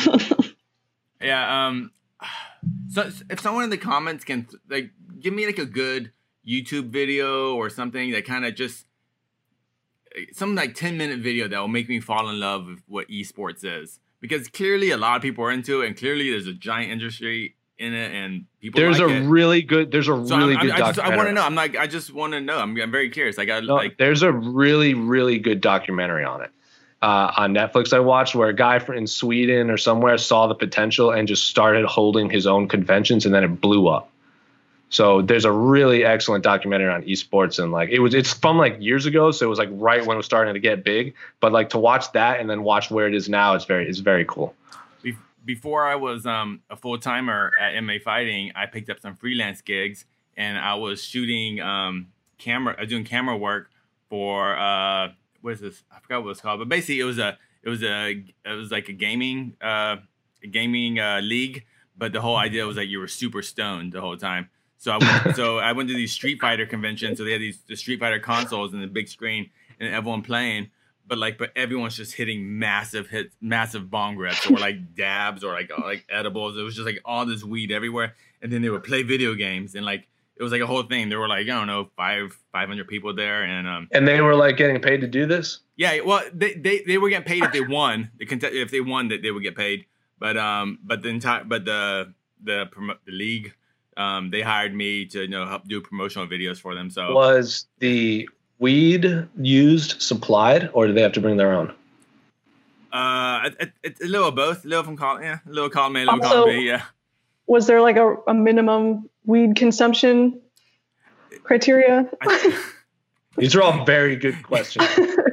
Yeah. Um. So if someone in the comments can like give me like a good YouTube video or something that kind of just some like ten minute video that will make me fall in love with what esports is, because clearly a lot of people are into it and clearly there's a giant industry in it and people There's like a it. really good there's a So really I'm, good I'm, I, just, I want documentary. to know. I'm like, I just want to know. I'm, I'm very curious. I got No, like, there's a really, really good documentary on it uh, on Netflix I watched, where a guy from in Sweden or somewhere saw the potential and just started holding his own conventions, and then it blew up. So there's a really excellent documentary on esports, and like it was, it's from like years ago, so it was like right when it was starting to get big. But like to watch that and then watch where it is now, it's very, it's very cool. be- before I was um, a full timer at M M A Fighting, I picked up some freelance gigs and I was shooting um, camera, I was doing camera work for uh, what is this? I forgot what it's called, but basically it was a, it was a, it was like a gaming uh, gaming uh, league, but the whole idea was that you were super stoned the whole time. So I went, so I went to these Street Fighter conventions. So they had these the Street Fighter consoles and the big screen and everyone playing. But like, but everyone's just hitting massive hits, massive bong rips, or like dabs, or like like edibles. It was just like all this weed everywhere, and then they would play video games, and like it was like a whole thing. There were like I don't know five five hundred people there, and um and they were like getting paid to do this. Yeah, well, they they, they were getting paid if they won. The contest, if they won, that they would get paid. But um, but the entire but the the promo- the league, um, they hired me to you know help do promotional videos for them. So was the weed used supplied, or did they have to bring their own? Uh, it, it, a little of both, a little from column, yeah, a little column A, a little Also, column B, yeah. Was there like a, a minimum weed consumption criteria? I, These are all very good questions.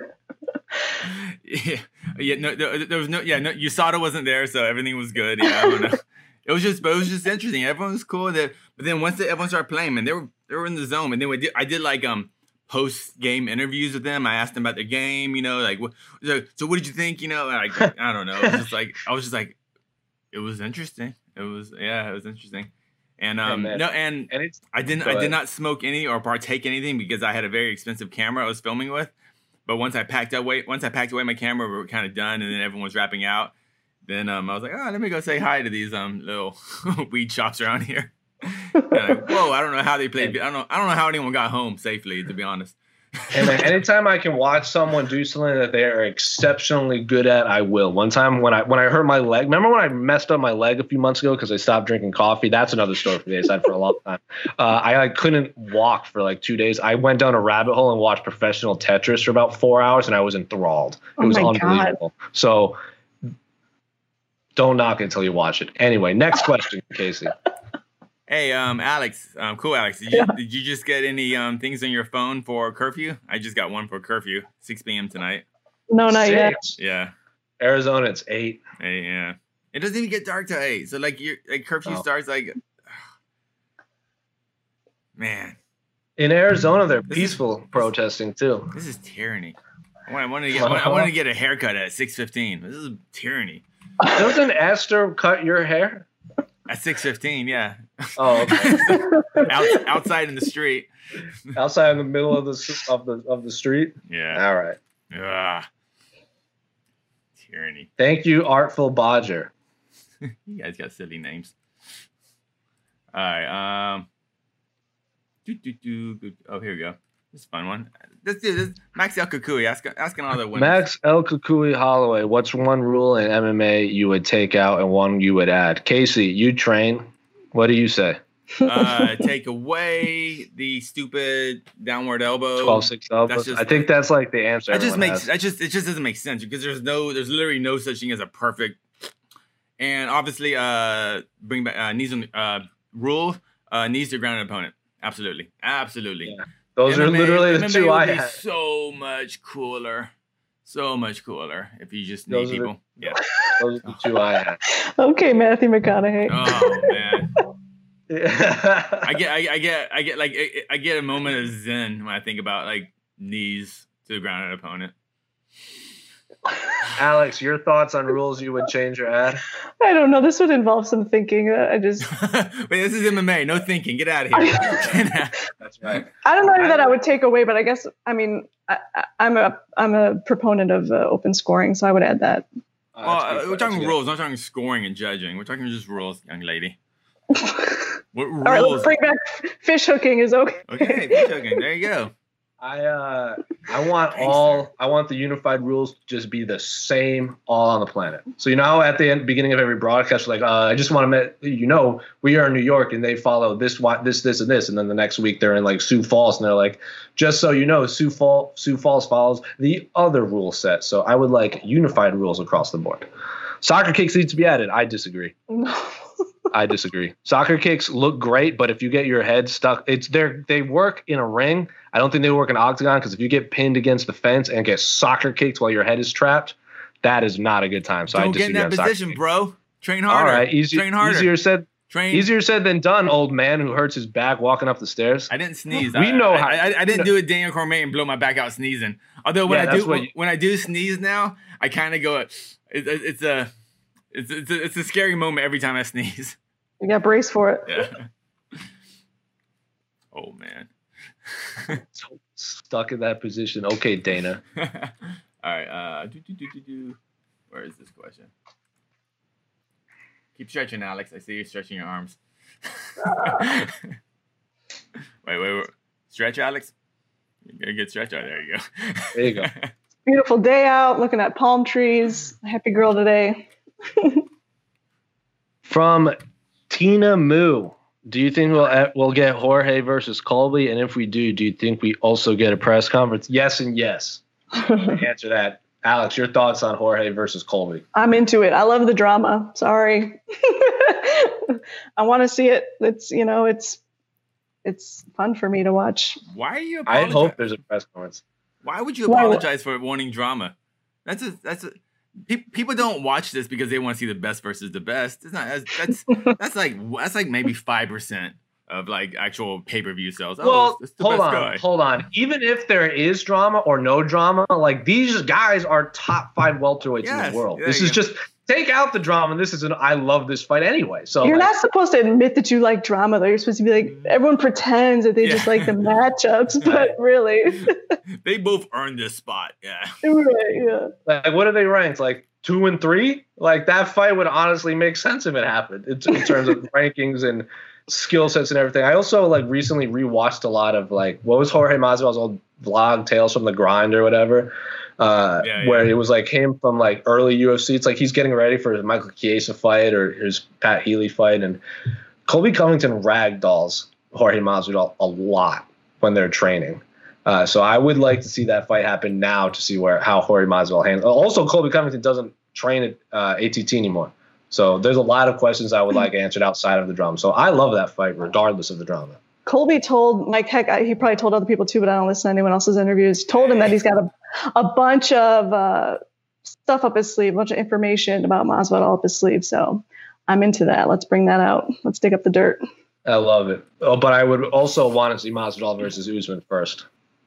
yeah, yeah, no, there, there was no, yeah, no, U S A D A wasn't there, so everything was good. Yeah, I don't know. It was just, but it was just interesting. Everyone was cool. That, but then once they, everyone started playing, man, they were they were in the zone. And then we did, I did like um. post game interviews with them. I asked them about their game, you know, like, what, so, so what did you think? You know, like, I don't know. It was just like, I was just like, it was interesting. It was, yeah, it was interesting. And, um, hey, no, and, and it's, I didn't, I did not smoke any or partake anything because I had a very expensive camera I was filming with. But once I packed away, once I packed away my camera, we were kind of done. And then everyone was wrapping out. Then, um, I was like, oh, let me go say hi to these, um, little weed shops around here. Like, whoa, I don't know how they played. I don't know. I don't know how anyone got home safely, to be honest. And anytime I can watch someone do something that they are exceptionally good at, I will. One time when I when I hurt my leg, remember when I messed up my leg a few months ago because I stopped drinking coffee? That's another story for the A side for a long time. Uh, I like couldn't walk for like two days. I went down a rabbit hole and watched professional Tetris for about four hours, and I was enthralled. It oh was my unbelievable. God. So don't knock it until you watch it. Anyway, next question, Casey. Hey, um, Alex, um, cool, Alex. Did you, yeah. did you just get any um things on your phone for curfew? I just got one for curfew, six p.m. tonight. No, not Six. yet. Yeah. Arizona, it's eight. Hey, yeah. It doesn't even get dark till eight. So like, your like curfew oh. starts like, man. In Arizona, they're this peaceful is, protesting this, too. This is tyranny. I wanted, I wanted to get, I wanted to get a haircut at six fifteen. This is tyranny. Doesn't Esther cut your hair? At six fifteen, yeah. Oh, okay. Out, outside in the street. Outside in the middle of the of the of the street. Yeah. All right. Ah. Tyranny. Thank you, Artful Bodger. You guys got silly names. All right. Um. Do, do, do, do. Oh, here we go. This is a fun one. Let's do this. Max El Kukui asking asking all the winners. Max El Kukui Holloway. What's one rule in M M A you would take out and one you would add? Casey, you train. What do you say? uh, take away the stupid downward elbow. twelve six elbows. Just, I think that's like the answer. That just makes. That just it just doesn't make sense because there's no there's literally no such thing as a perfect. And obviously, uh, bring back uh, knees on uh rule uh knees to ground an opponent. Absolutely, absolutely. Yeah. Those M M A, are literally the M M A two I had. So much cooler, so much cooler if you just need people. The, yeah, those are the two I had. Okay, Matthew McConaughey. Oh man, I get, I, I get, I get like, I, I get a moment of zen when I think about like knees to the ground an opponent. Alex, your thoughts on rules you would change or add? I don't know. This would involve some thinking. I just wait. This is M M A. No thinking. Get out of here. That's right. I don't know that I would take away, but I guess I mean I, I'm a I'm a proponent of uh, open scoring, so I would add that. Uh, well, uh, we're talking rules. We're not talking scoring and judging. We're talking just rules, young lady. What rules? All right, let's bring back fish hooking. Is okay. Okay, fish hooking. There you go. I uh I want Thanks, all sir. I want the unified rules to just be the same all on the planet. So you know how at the end, beginning of every broadcast, like uh, I just want to met you know we are in New York and they follow this this this and this, and then the next week they're in like Sioux Falls and they're like, just so you know, Sioux Falls Sioux Falls follows the other rule set. So I would like unified rules across the board. Soccer kicks need to be added. I disagree. No. I disagree. Soccer kicks look great, but if you get your head stuck, it's there. They work in a ring. I don't think they work in an octagon because if you get pinned against the fence and get soccer kicked while your head is trapped, that is not a good time. So don't I disagree. Get in that position, kicks. Bro. Train harder. All right, easy, Train harder. Easier said. Train. Easier said than done, old man who hurts his back walking up the stairs. I didn't sneeze. We I, know I, how. I, I didn't do a Daniel Cormier and blow my back out sneezing. Although when yeah, I do when, you, when I do sneeze now, I kind of go. It, it, it's a. It's it's a, it's a scary moment every time I sneeze. You got brace for it. Yeah. Oh man. So stuck in that position. Okay, Dana. All right. Uh, do, do, do, do, do. Where is this question? Keep stretching, Alex. I see you stretching your arms. wait, wait, wait. Stretch, Alex. You gotta get stretch out. There you go. There you go. Beautiful day out, looking at palm trees. Happy girl today. From Tina Moo, do you think we'll we'll get Jorge versus Colby? And if we do, do you think we also get a press conference? Yes and yes. Answer that. Alex, your thoughts on Jorge versus Colby? I'm into it. I love the drama. Sorry. I want to see it. It's, you know, it's it's fun for me to watch. Why are you I apologizing? hope there's a press conference. Why would you Why- apologize for wanting drama? That's a that's a pe- people don't watch this because they want to see the best versus the best. It's not that's that's, that's like that's like maybe five percent of like actual pay per view sales. Oh, Well, it's the hold best on, guy. hold on. Even if there is drama or no drama, like these guys are top five welterweights in Yes, the world. there This you is go. just take out the drama. This is an I love this fight anyway. So You're like, not supposed to admit that you like drama, though. You're supposed to be like, everyone pretends that they just Yeah. like the matchups, but really, They both earned this spot. Yeah. right, yeah. like what are they ranked? Like two and three? Like that fight would honestly make sense if it happened in, in terms of rankings and skill sets and everything. I also like recently rewatched a lot of like what was Jorge Masvidal's old vlog, Tales from the Grind or whatever. Uh, Yeah, yeah. where it was like him from like early U F C. It's like he's getting ready for his Michael Chiesa fight or his Pat Healy fight, and Colby Covington ragdolls Jorge Masvidal a lot when they're training. Uh, so I would like to see that fight happen now to see where how Jorge Masvidal handles. Also, Colby Covington doesn't train at uh, A T T anymore, so there's a lot of questions I would like answered outside of the drama. So I love that fight regardless of the drama. Colby told Mike Heck, I- he probably told other people too, but I don't listen to anyone else's interviews. Told him that he's got a, a bunch of uh, stuff up his sleeve, a bunch of information about Masvidal up his sleeve. So I'm into that. Let's bring that out. Let's dig up the dirt. I love it. Oh, but I would also want to see Masvidal versus Usman first.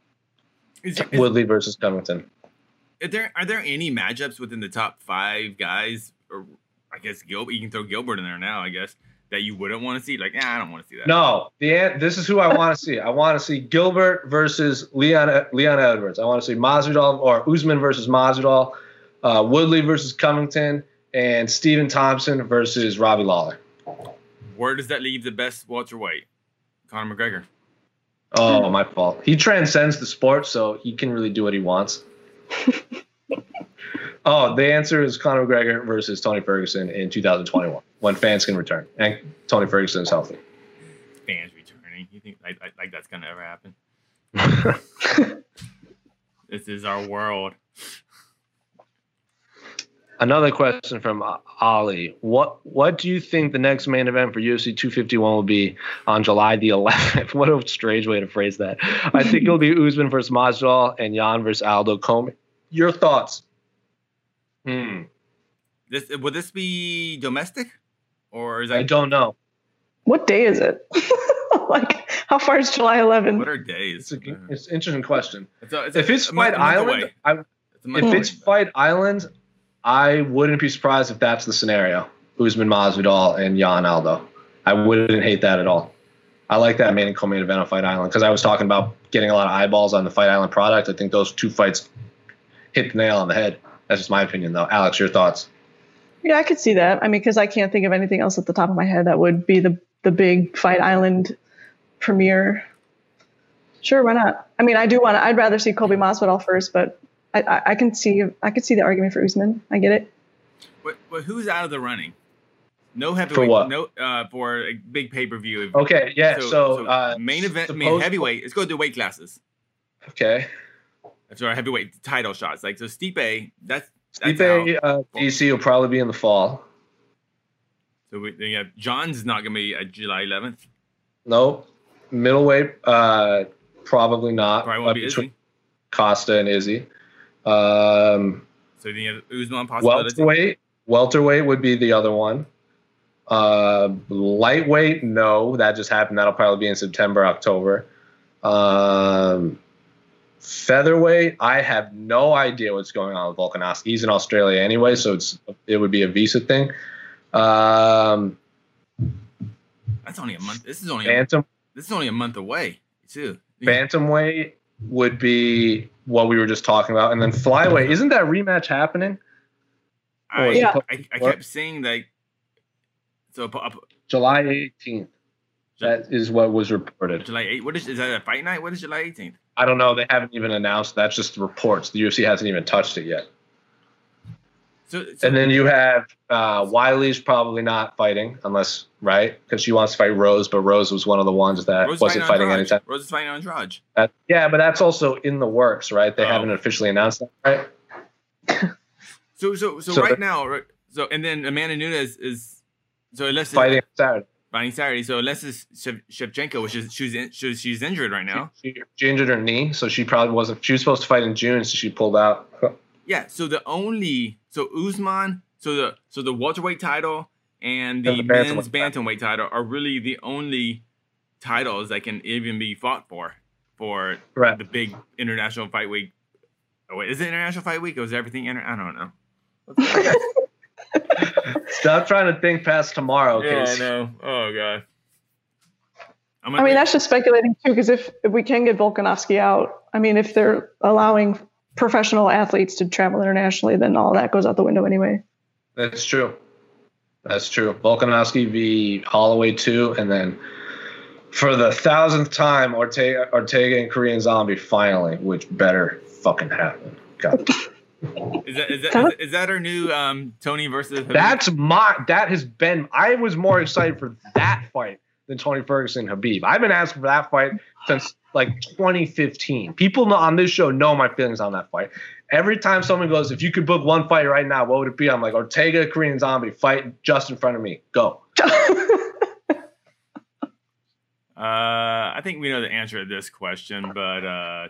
Is, is, Woodley versus Covington. are there are there any matchups within the top five guys, or I guess Gilbert? You can throw Gilbert in there now, I guess, that you wouldn't want to see. Like, nah, I don't want to see that. No, the an- this is who I want to see. I want to see Gilbert versus Leon Leon Edwards. I want to see Masvidal or Usman versus Masvidal, uh, Woodley versus Covington, and Stephen Thompson versus Robbie Lawler. Where does that leave the best welterweight? Conor McGregor. Oh, my fault. He transcends the sport, so he can really do what he wants. Oh, the answer is Conor McGregor versus Tony Ferguson in two thousand twenty-one when fans can return and Tony Ferguson is healthy. Fans returning. You think like, like, like that's gonna ever happen? This is our world. Another question from uh, Ali. What what do you think the next main event for U F C two fifty-one will be on July the eleventh? What a strange way to phrase that. I think it'll be Usman versus Masvidal and Jan versus Aldo Comey. Your thoughts? Hmm. This would this be domestic, or is I that don't know. What day is it? Like, how far is July eleventh? what are days? It's, a, it's an interesting question. It's a- it's If a- it's a month- Fight a month Island, away. I, It's a month if away. it's Fight Island, I wouldn't be surprised if that's the scenario. Usman Masvidal and Jan Aldo. I wouldn't hate that at all. I like that main and co-main event on Fight Island because I was talking about getting a lot of eyeballs on the Fight Island product. I think those two fights hit the nail on the head. That's just my opinion, though. Alex, your thoughts? Yeah, I could see that. I mean, because I can't think of anything else at the top of my head that would be the the big Fight Island premiere. Sure, why not? I mean, I do want to. I'd rather see Colby Masvidal first, but I, I, I can see I could see the argument for Usman. I get it. But, but who's out of the running? No heavyweight. what? No, uh, for a big pay per view. Okay, yeah. So, uh, main event, I mean suppose- heavyweight. Let's go to weight classes. Okay. That's our heavyweight title shots. Like so, Stipe. That's that's Stipe, out. uh, D C will probably be in the fall. So we then you have John's not gonna be at July eleventh. Nope. Middleweight, uh, probably not. Probably Uh, won't be between Izzy. Costa and Izzy. Um, So then you have Usman possibility. welterweight, welterweight would be the other one. Uh, lightweight, no, that just happened. That'll probably be in September, October. Um, featherweight, I have no idea what's going on with Volkanovski. He's in Australia anyway, so it's it would be a visa thing. Um, That's only a month. This is only bantam. A, this is only a month away too. Bantamweight would be what we were just talking about, and then flyweight. Isn't that rematch happening? I, Yeah. I, I kept seeing like so up, July eighteenth. That is what was reported. July eighth. What is is that a fight night? What is July eighteenth? I don't know. They haven't even announced. That's just reports. The U F C hasn't even touched it yet. So, so And then you have uh, Wiley's probably not fighting unless right because she wants to fight Rose, but Rose was one of the ones that Rose wasn't fighting fighting Andrade. anytime. Rose is fighting on Andrade. That, yeah, but that's also in the works, right? They Oh. haven't officially announced that, right? So so so, So right the- now, right, so and then Amanda Nunes is so unless Fighting Saturday. fighting Saturday. So unless it's Shev- Shevchenko, which is she's in, she's she's injured right now. She, she injured her knee, so she probably wasn't. She was supposed to fight in June, so she pulled out. Yeah. So the only so Usman, so the so the welterweight title and the, And the men's bantamweight. bantamweight title are really the only titles that can even be fought for for Right. the big international fight week. Oh wait, is it international fight week or is everything inter? I don't know. Stop trying to think past tomorrow. Yeah, I Case. know. Oh god. I'm I mean, that's just speculating too, because if, if we can get Volkanovski out, I mean, if they're allowing professional athletes to travel internationally, then all that goes out the window anyway. That's true. That's true. Volkanovski v. Holloway two, and then for the thousandth time, Ortega, Ortega and Korean Zombie finally, which better fucking happen. God. Is that is that, is that, is that our new um, Tony versus? Habib? That's my. That has been. I was more excited for that fight than Tony Ferguson Habib. I've been asking for that fight since like twenty fifteen. People know, on this show know my feelings on that fight. Every time someone goes, if you could book one fight right now, what would it be? I'm like, Ortega, Korean Zombie, fight just in front of me. Go. Uh, I think we know the answer to this question, but uh,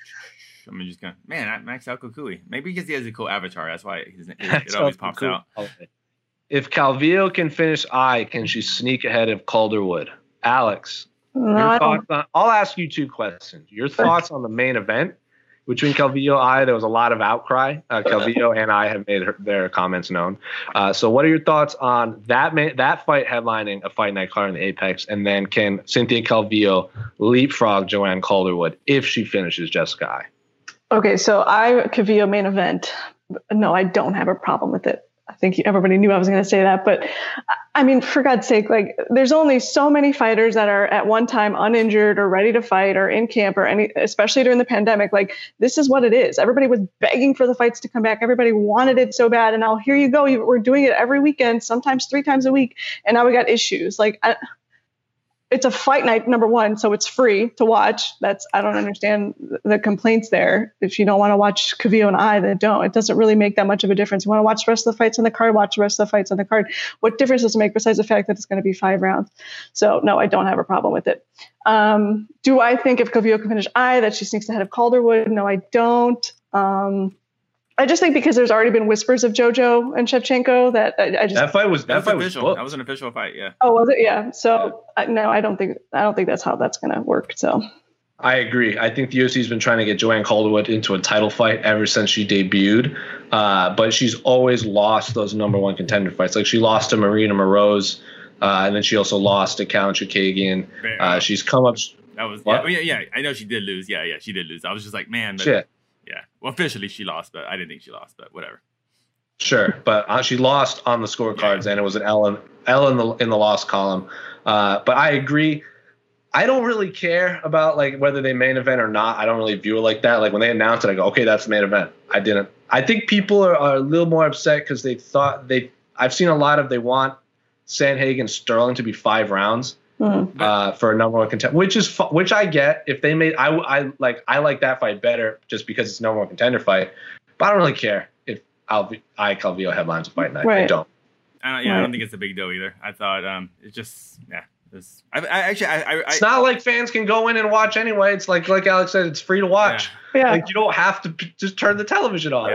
I'm just gonna man, Max Alcocui. Maybe because he has a cool avatar, that's why his, it, it always pops Cool. out. Okay. If Calvillo can finish I, can she sneak ahead of Calderwood? Alex, No, your I thoughts don't. on, I'll ask you two questions. Your thoughts on the main event between Calvillo and I. There was a lot of outcry. Uh, Calvillo and I have made her, their comments known. Uh, so, what are your thoughts on that man, that fight headlining a fight night card in the Apex? And then, can Cynthia Calvillo leapfrog Joanne Calderwood if she finishes Jessica I? Okay, so I Cavillo main event. No, I don't have a problem with it. I think everybody knew I was going to say that, but I mean, for God's sake, like there's only so many fighters that are at one time uninjured or ready to fight or in camp or any, especially during the pandemic. Like this is what it is. Everybody was begging for the fights to come back. Everybody wanted it so bad. And now here you go. We're doing it every weekend, sometimes three times a week. And now we got issues. Like I, it's a fight night, number one, so it's free to watch. That's I don't understand the complaints there. If you don't want to watch Cavillo and I, then don't. It doesn't really make that much of a difference. You want to watch the rest of the fights on the card, watch the rest of the fights on the card. What difference does it make besides the fact that it's going to be five rounds? So no, I don't have a problem with it. Um, do I think if Cavillo can finish I, that she sneaks ahead of Calderwood? No, I don't. Um, I just think because there's already been whispers of JoJo and Shevchenko that I, I just That fight was that, That was fight was official. booked. That was an official fight. Yeah. oh was it yeah so I, no I don't think I don't think that's how that's gonna work. So I agree. I think the U F C's been trying to get Joanne Calderwood into a title fight ever since she debuted, uh, but she's always lost those number one contender fights. Like she lost to Marina Moroz, uh, and then she also lost to Callan Chukagian. Uh, she's come up. That was What? yeah, yeah, yeah. I know she did lose. Yeah, yeah, she did lose. I was just like, man, but, Shit. yeah. Well, officially she lost, but I didn't think she lost. But whatever. Sure, but uh, she lost on the scorecards, and it was an L in, L in the in the loss column. Uh, but I agree. I don't really care about like whether they main event or not. I don't really view it like that. Like when they announced it, I go, okay, that's the main event. I didn't. I think people are, are a little more upset because they thought they. I've seen a lot of they want Sandhagen Sterling to be five rounds mm. uh, for a number one contender, which is fu- which I get. If they made, I I like I like that fight better just because it's a number one contender fight. But I don't really care if Alv- I Calvillo headlines a fight night. I Right. don't. I don't, yeah, I Right. don't think it's a big deal either. I thought um, it just yeah. It's, I, I actually I, I, It's I not like fans can go in and watch anyway. It's like like Alex said, it's free to watch. yeah Like you don't have to p- just turn the television on. Yeah.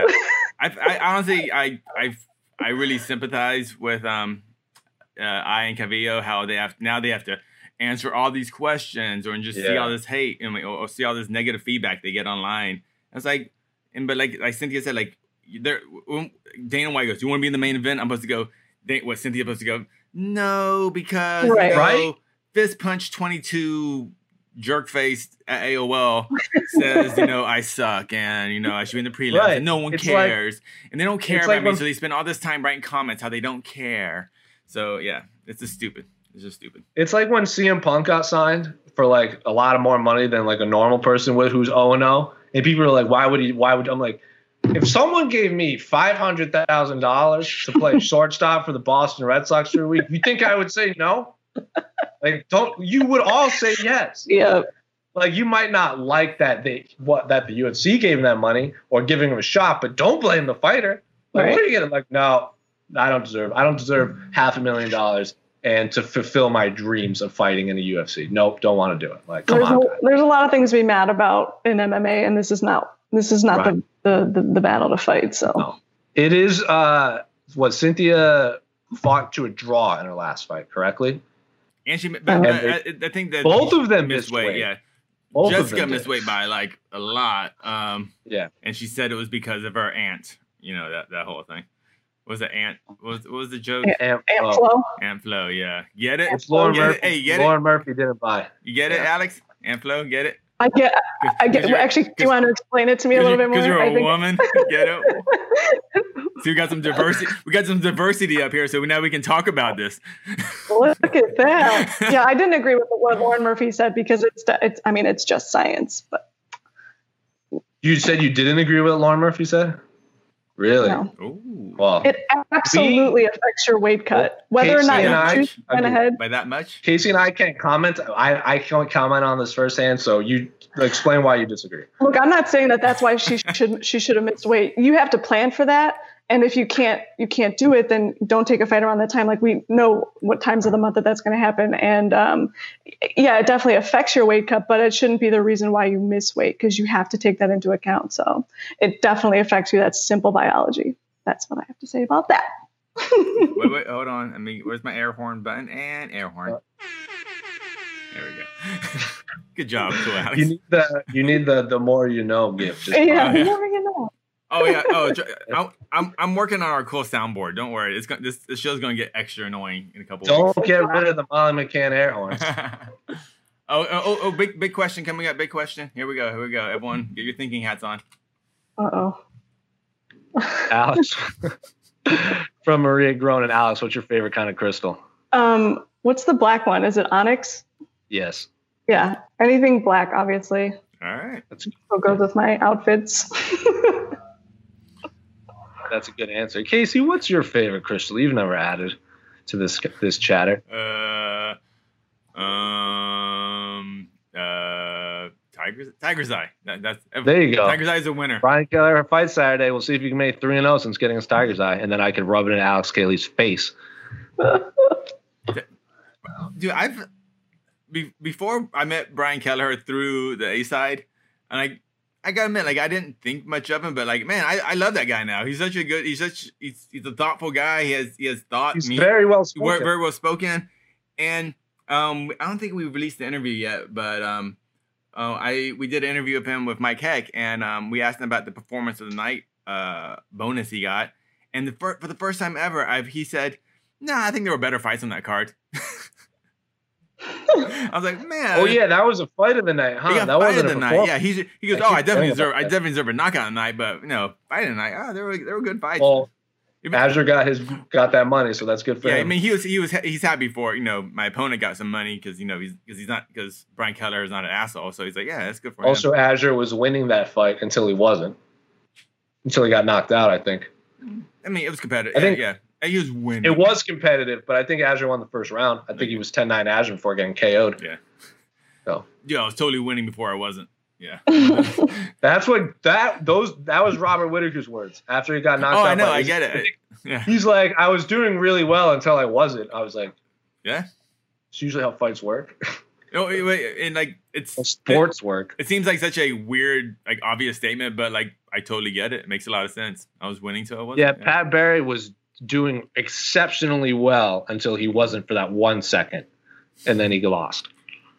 I, I honestly, I, I, I really sympathize with um, uh, I and Cavillo how they have now they have to. answer all these questions or and just see Yeah. all this hate and or, or see all this negative feedback they get online. It's like, and but like like Cynthia said, like there, Dana White goes, "You want to be in the main event?" I'm supposed to go. They, what Cynthia supposed to go? No, because Right. you know, Right? Fist Punch twenty-two jerk face at A O L says, you know, I suck and you know I should be in the prelims Right. and no one It's cares like- and they don't care it's about like me, when- so they spend all this time writing comments how they don't care. So yeah, it's just stupid. It's just stupid. It's like when C M Punk got signed for like a lot of more money than like a normal person would who's oh and oh. And people are like, why would he, why would, I'm like, if someone gave me five hundred thousand dollars to play shortstop for the Boston Red Sox for a week, you think I would say no? Like, don't, you would all say yes. Yeah. Like, you might not like that they, what, that the U F C gave him that money or giving him a shot, but don't blame the fighter. Like, Right. what are you getting? Like, no, I don't deserve, I don't deserve half a million dollars and to fulfill my dreams of fighting in the U F C. Nope, don't want to do it. Like, come There's on, a, guys. there's a lot of things to be mad about in M M A, and this is not this is not Right. the, the, the the battle to fight. So No. It is uh, what Cynthia fought to a draw in her last fight, correctly? And she, but, And uh, they- I, I think that Both of them missed missed weight. weight. Yeah, Both of Jessica them missed did. weight by like a lot. Um, Yeah. and she said it was because of her aunt. You know that that whole thing. What was the aunt? What was, what was the joke? Yeah. And, Amp uh, Flow. Aunt Flo. Yeah, get it? which Lauren Get it? Murphy, Hey, get Lauren Murphy didn't buy. it? You get it, Yeah. Alex? Aunt Flo, get it? I get I get Cause you're- actually. Do you cause- want to explain it to me a little bit more? Because you're I a think woman. Get it? So we got some diversity. We got some diversity up here, so now we can talk about this. Look at that. Yeah, I didn't agree with what Lauren Murphy said because it's it's. I mean, it's just science, but You said you didn't agree with what Lauren Murphy said? Really? no. Ooh. Well, It absolutely affects your weight cut, whether or Casey not and you I choose to plan agree. ahead. By that much? Casey and I can't comment. I, I can't comment on this firsthand, so you explain why you disagree. Look, I'm not saying that that's why she should she should have missed weight. You have to plan for that, and if you can't you can't do it, then don't take a fight around that time. Like we know what times of the month that that's going to happen, and um, yeah, it definitely affects your weight cut, but it shouldn't be the reason why you miss weight because you have to take that into account. So it definitely affects you. That's simple biology. That's what I have to say about that. Wait, wait, hold on. I mean, where's my air horn button? And air horn. There we go. Good job, cool, Alex. You need the you need the the more you know gift. Just- Yeah, yeah. you never know. Oh yeah. Oh, dr- I'm I'm I'm working on our cool soundboard. Don't worry. It's going this this show's gonna get extra annoying in a couple Don't weeks. get rid of the Molly McCann air horns. oh, oh, oh, oh, big big question coming up. Big question. Here we go. Here we go. Everyone, get your thinking hats on. Uh oh. Alex, from Maria Gronin. Alex, what's your favorite kind of crystal? Um, what's the black one? Is it onyx? Yes. Yeah, anything black, obviously. All right. So goes with my outfits. That's a good answer. Casey, what's your favorite crystal? You've never added to this this chatter. Uh, um, uh, Tiger's Tiger's Eye. That, that's There you go. Tiger's Eye is a winner. Brian Keller fight Saturday. We'll see if you can make three and zero since getting his Tiger's Eye, and then I can rub it in Alex Cayley's face. Dude, I've be, before I met Brian Kelleher through the A side, and I I gotta admit, like I didn't think much of him, but like man, I, I love that guy now. He's such a good, he's such he's he's a thoughtful guy. He has he has thought. He's me- very well very, spoken. very well spoken, and um I don't think we released the interview yet, but um oh I we did an interview with him with Mike Heck, and um we asked him about the performance of the night uh bonus he got, and the fir- for the first time ever, I've he said, "Nah, I think there were better fights on that card." I was like, man. Oh yeah, that was a fight of the night, huh? He got That fight wasn't of a the night. performance. Yeah, he's, he goes, I oh, keep I definitely saying deserve, about I that. definitely deserve a knockout night, but you know, fight of the night. Oh, they were, they were good fights. Well, Even- Azure got his got that money, so that's good for yeah, I him. mean, he was, he was, he's happy for you know my opponent got some money because you know he's because he's not because Brian Keller is not an asshole, so he's like, yeah, that's good for him. Also, Azure was winning that fight until he wasn't. Until he got knocked out, I think. I mean, it was competitive. I think- yeah, yeah, he was winning. It was competitive, but I think Azure won the first round. I think he was ten nine Azure before getting K O'd. Yeah. So Yeah, I was totally winning before I wasn't. Yeah. that's what that those that was Robert Whitaker's words after he got knocked oh, out. I know, by- I get it. Yeah. He's like, I was doing really well until I wasn't. I was like, Yeah. it's usually how fights work. Oh, wait, wait, and like it's How sports work. It seems like such a weird, like obvious statement, but like I totally get it. It makes a lot of sense. I was winning till I wasn't. Yeah, Pat Barry was doing exceptionally well until he wasn't for that one second. and then he lost.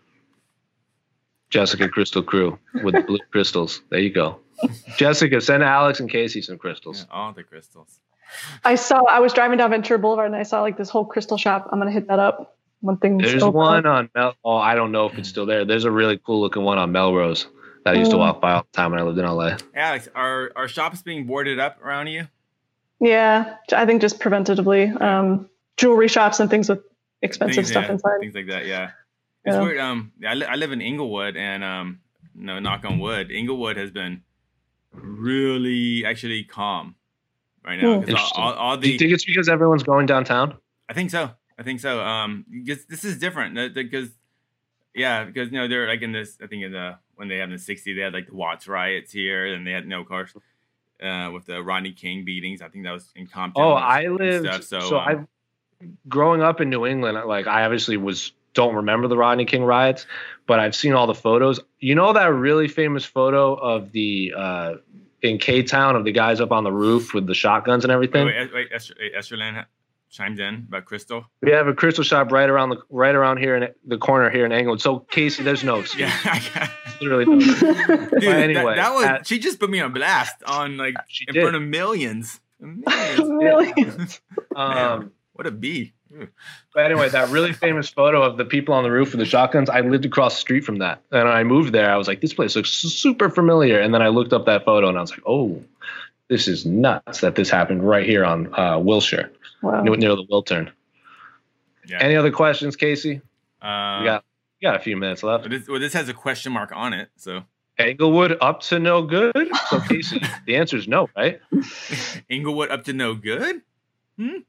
Jessica Crystal Crew with the blue crystals. There you go. Jessica, send Alex and Casey some crystals. Yeah, all the crystals. I saw. I was driving down Ventura Boulevard and I saw like this whole crystal shop. I'm gonna hit that up. One thing. There's one on Mel. Oh, I don't know if it's still there. There's a really cool looking one on Melrose that I used to walk by all the time when I lived in L A. Alex, are are shops being boarded up around you? Yeah, I think just preventatively. Um, jewelry shops and things with expensive Things, stuff yeah, inside. Things like that. Yeah. It's Yeah. weird. Um, I, li- I live in Inglewood, and um, no, knock on wood, Inglewood has been really actually calm right now. Hmm. 'Cause Interesting. all, all, all Do the, you think it's because everyone's going downtown? I think so. I think so. Um, because this is different because, yeah, because you know they're like in this. I think in the when they had in the sixties, they had like the Watts riots here, and they had no cars uh, with the Rodney King beatings. I think that was in Compton. Oh, and I and lived. stuff, So, so, um, I, growing up in New England, like I obviously was don't remember the Rodney King riots, but I've seen all the photos. You know that really famous photo of the uh, in K-Town of the guys up on the roof with the shotguns and everything. Wait, wait, wait Esther, Esterland chimed in about Crystal. We have a crystal shop right around the right around here in the corner here in Englewood. So Casey, there's no excuse. Yeah, I got, Literally no excuse. dude, But anyway, that, that was at- she just put me on blast on like She in did. front of millions. Millions. Really? Um, What a bee. But anyway, that really famous photo of the people on the roof with the shotguns, I lived across the street from that. And when I moved there, I was like, this place looks super familiar. And then I looked up that photo and I was like, oh, this is nuts that this happened right here on uh, Wilshire, Wow. near, near the Wiltern. Yeah. Any other questions, Casey? Uh, We got, we got a few minutes left. But this, well, this has a question mark on it, so Englewood up to no good? So, Casey, the answer is no, right? Inglewood up to no good. Hmm?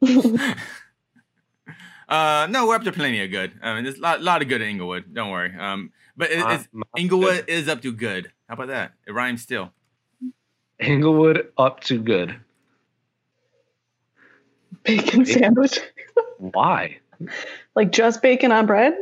uh, no, we're up to plenty of good. I mean, there's a lot, lot of good at Inglewood. Don't worry. Um, but it, it's, Uh, Inglewood is up to good. How about that? It rhymes still. Englewood up to good. Bacon sandwich. Why? Like just bacon on bread?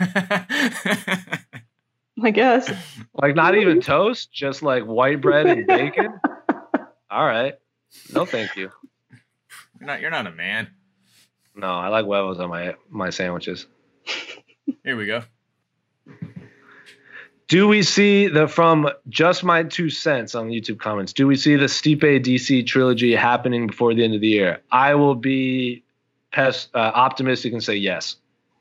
I guess. Like not even toast, just like white bread and bacon? All right. No, thank you. You're not. You're not a man. No, I like huevos on my my sandwiches. Here we go. Do we see the from just my two cents on the YouTube comments? Do we see the Stipe D C trilogy happening before the end of the year? I will be pes- uh, optimistic and say yes.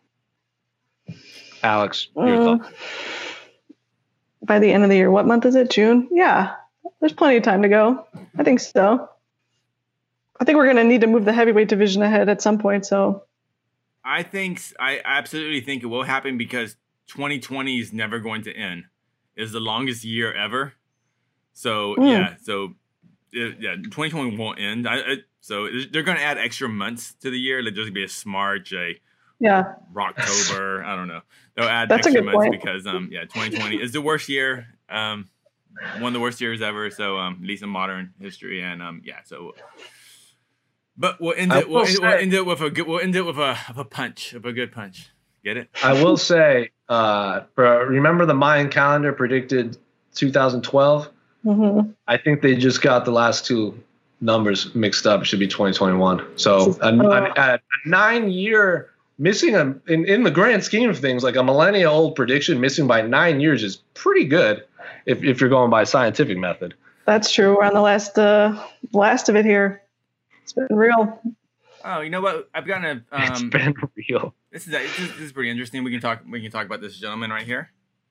Alex, your Uh, thoughts? by the end of the year, what month is it? June? Yeah. There's plenty of time to go. I think so. I think we're going to need to move the heavyweight division ahead at some point. So I think I absolutely think it will happen because twenty twenty is never going to end. It's the longest year ever. So Mm. yeah, so it, yeah, twenty twenty won't end. I, I, so they're going to add extra months to the year. Like there's going to be a March, a yeah, Rocktober. I don't know. They'll add That's a extra good months point. because um yeah, twenty twenty is the worst year. Um, one of the worst years ever. So um, at least in modern history, and um yeah, so. But we'll end I it. We'll, will end- we'll say- end it with a good. We'll end it with a of a punch, of a good punch. Get it? I will say, uh, for, remember the Mayan calendar predicted two thousand twelve? hmm I think they just got the last two numbers mixed up. It should be twenty twenty-one. So a, Oh. a, a nine-year missing a, in, in the grand scheme of things, like a millennia-old prediction missing by nine years is pretty good if, if you're going by scientific method. that's true. We're on the last, uh, last of it here. It's been real. Oh, you know what? I've gotten a. It's Um, been real. this is this, is- this is pretty interesting. We can talk. We can talk about this gentleman right here.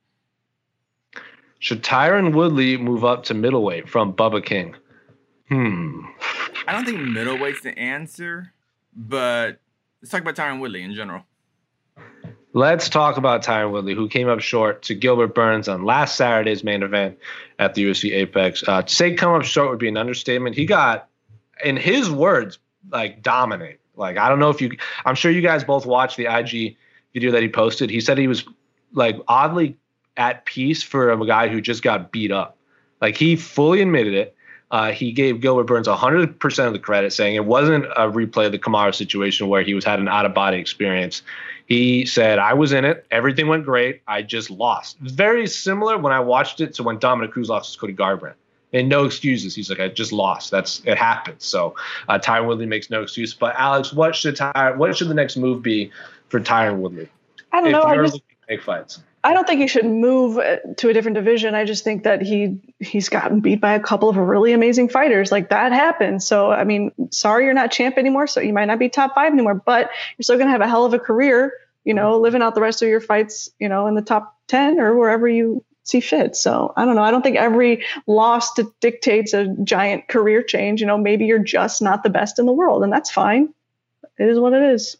Should Tyron Woodley move up to middleweight from Bubba King? Hmm. I don't think middleweight's the answer, but let's talk about Tyron Woodley in general. Let's talk about Tyron Woodley, who came up short to Gilbert Burns on last Saturday's main event at the U F C Apex. Uh, to say come up short would be an understatement. He got, in his words, like dominate. Like, I don't know if you, I'm sure you guys both watched the I G video that he posted. He said he was like oddly at peace for a guy who just got beat up. Like, he fully admitted it. Uh, he gave Gilbert Burns one hundred percent of the credit, saying it wasn't a replay of the Kamaru situation where he was had an out-of-body experience. He said, I was in it. Everything went great. I just lost. Very similar when I watched it to when Dominic Cruz lost to Cody Garbrandt. And no excuses. He's like, I just lost. That's it happens. So uh, Tyron Woodley makes no excuse. But Alex, what should Ty, what should the next move be for Tyron Woodley? I don't if know. I you're just looking to make fights. I don't think he should move uh, to a different division. I just think that he he's gotten beat by a couple of really amazing fighters. Like that happens. So I mean, sorry you're not champ anymore. So you might not be top five anymore, but you're still gonna have a hell of a career. You know, living out the rest of your fights. You know, in the top ten or wherever you see fit. So I don't know. I don't think every loss d- dictates a giant career change. You know, maybe you're just not the best in the world, and that's fine. It is what it is.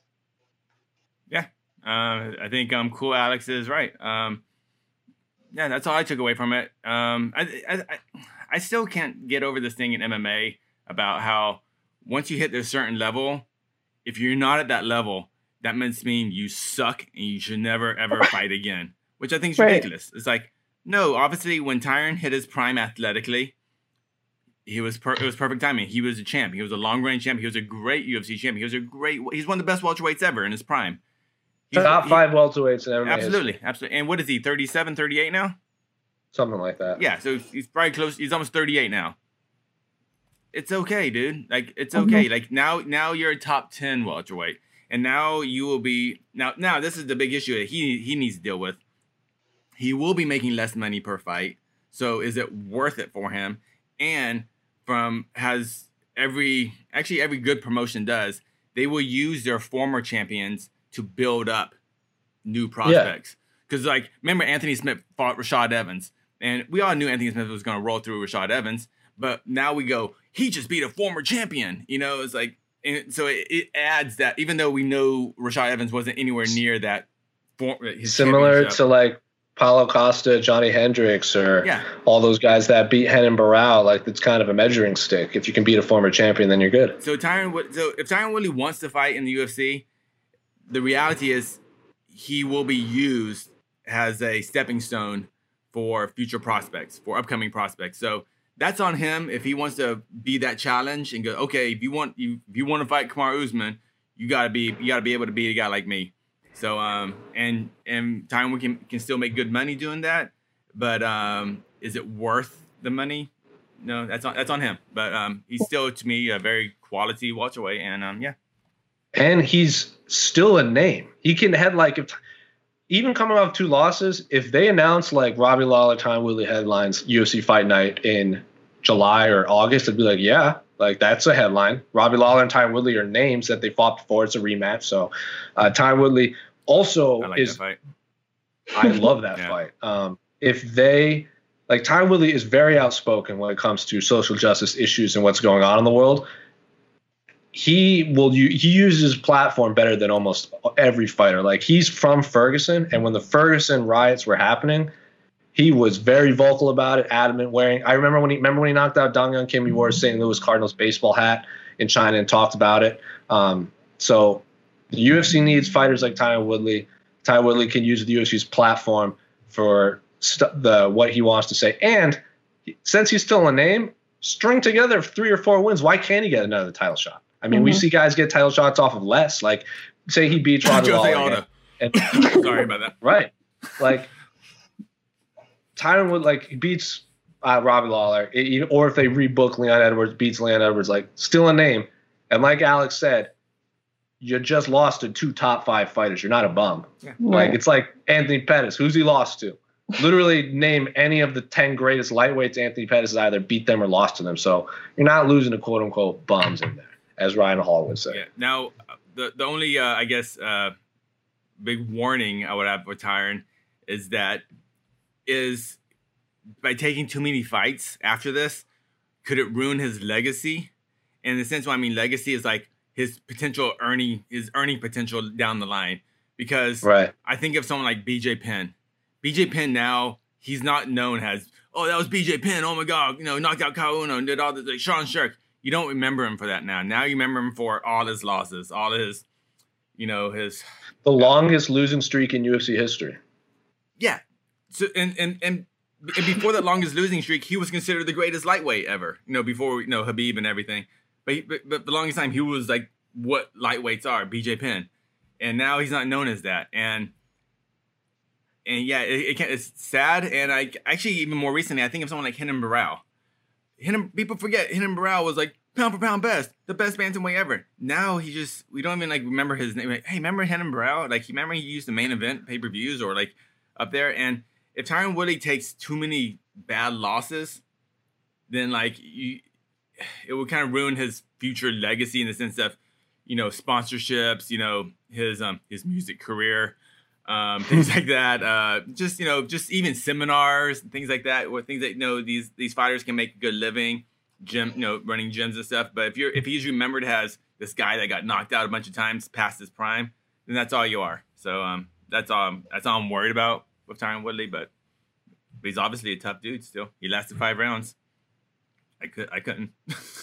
Yeah, uh, I think um, Cool Alex is right. Um, yeah, that's all I took away from it. Um, I, I, I, I still can't get over this thing in M M A about how once you hit a certain level, if you're not at that level, that must mean you suck and you should never, ever fight again, which I think is Right. ridiculous. It's like, no, obviously when Tyron hit his prime athletically, he was per- it was perfect timing. He was a champ. He was a long range champ. He was a great U F C champ. He was a great. He's one of the best welterweights ever in his prime. He's, Top he- five welterweights in M M A Absolutely, history. absolutely. And what is he? thirty-seven, thirty-eight now? Something like that. Yeah, so he's probably close. He's almost thirty-eight now. It's okay, dude. Like it's Mhm. okay. Like now, now you're a top ten welterweight, and now you will be now. Now this is the big issue that he he needs to deal with. He will be making less money per fight. So is it worth it for him? And from has every actually every good promotion does, they will use their former champions to build up new prospects. Because like remember Anthony Smith fought Rashad Evans, and we all knew Anthony Smith was going to roll through Rashad Evans, but now we go he just beat a former champion. You know, it's like and so it, it adds that even though we know Rashad Evans wasn't anywhere near that. For, his Similar championship. to like Paulo Costa, Johnny Hendricks, or Yeah. all those guys that beat Henan Barao. Like it's kind of a measuring stick. If you can beat a former champion, then you're good. So Tyron, Wood- so if Tyron Woodley wants to fight in the U F C, the reality is he will be used as a stepping stone for future prospects, for upcoming prospects. So that's on him if he wants to be that challenge and go, okay, if you want you if you want to fight Kamaru Usman, you gotta be you gotta be able to beat a guy like me. So um and and Tyron Woodley can, can still make good money doing that, but um is it worth the money? No, that's on that's on him. But um, he's still to me a very quality welterweight, and um, yeah, And he's still a name. He can head like if even coming off two losses, if they announce like Robbie Lawler, Tyron Woodley headlines U F C Fight Night in July or August, I'd be like, yeah, like that's a headline. Robbie Lawler and Tyron Woodley are names that they fought before. It's a rematch. So uh, Tyron Woodley also I like is. that fight. I love that Yeah. fight. Um, if they like Tyron Woodley is very outspoken when it comes to social justice issues and what's going on in the world. He will u- he uses his platform better than almost every fighter. Like he's from Ferguson, and when the Ferguson riots were happening, he was very vocal about it, adamant. Wearing I remember when he remember when he knocked out Dong Young Kim, he wore a Saint Louis Cardinals baseball hat in China and talked about it. Um, so the U F C needs fighters like Tyron Woodley. Tyron Woodley can use the U F C's platform for st- the what he wants to say, and since he's still a name, string together three or four wins. Why can't he get another title shot? I mean, we Mhm. see guys get title shots off of less. Like, say he beats Robbie Jose Lawler, Aldo. and, Sorry about that. right? Like, Tyron Wood, like he beats uh, Robbie Lawler, it, or if they rebook Leon Edwards, beats Leon Edwards, like still a name. And like Alex said, you just lost to two top five fighters. You're not a bum. Like Right. it's like Anthony Pettis. Who's he lost to? Literally name any of the ten greatest lightweights. Anthony Pettis has either beat them or lost to them. So you're not losing to quote unquote bums in there, as Ryan Hall would say. Yeah. Now, the the only uh, I guess uh, big warning I would have for Tyron is that is by taking too many fights after this, could it ruin his legacy? And in the sense, what I mean legacy is like his potential earning, his earning potential down the line. Because Right. I think of someone like B J Penn. B J Penn now, he's not known as, oh, that was B J Penn. Oh my God, you know, knocked out Kyle Uno and did all this, like Sean Sherk. You don't remember him for that now. Now you remember him for all his losses, all his, you know, his, The longest losing streak in U F C history. yeah. So and and and, and before that longest losing streak, he was considered the greatest lightweight ever. You know, before you know Habib and everything. But he, but, but the longest time he was like what lightweights are, B J Penn, and now he's not known as that. And and yeah, it, it can, it's sad. And I actually even more recently, I think of someone like Henan Barao. Henan, people forget Henan Barao was like pound for pound best, the best bantamweight ever. Now he just, we don't even like remember his name. Like, hey, remember Henan Barrow? Like, remember he used the main event pay per views or like up there. And if Tyron Woodley takes too many bad losses, then like you, it would kind of ruin his future legacy in the sense of, you know, sponsorships, you know, his um his music career, um, things like that. Uh, just you know, just even seminars, things like that, or things that you know these these fighters can make a good living, gym, you know, running gyms and stuff. But if you're if he's remembered as this guy that got knocked out a bunch of times past his prime, then that's all you are. So um, that's all that's all I'm worried about with Tyron Woodley. But, but he's obviously a tough dude. Still, he lasted five rounds. I could, I couldn't.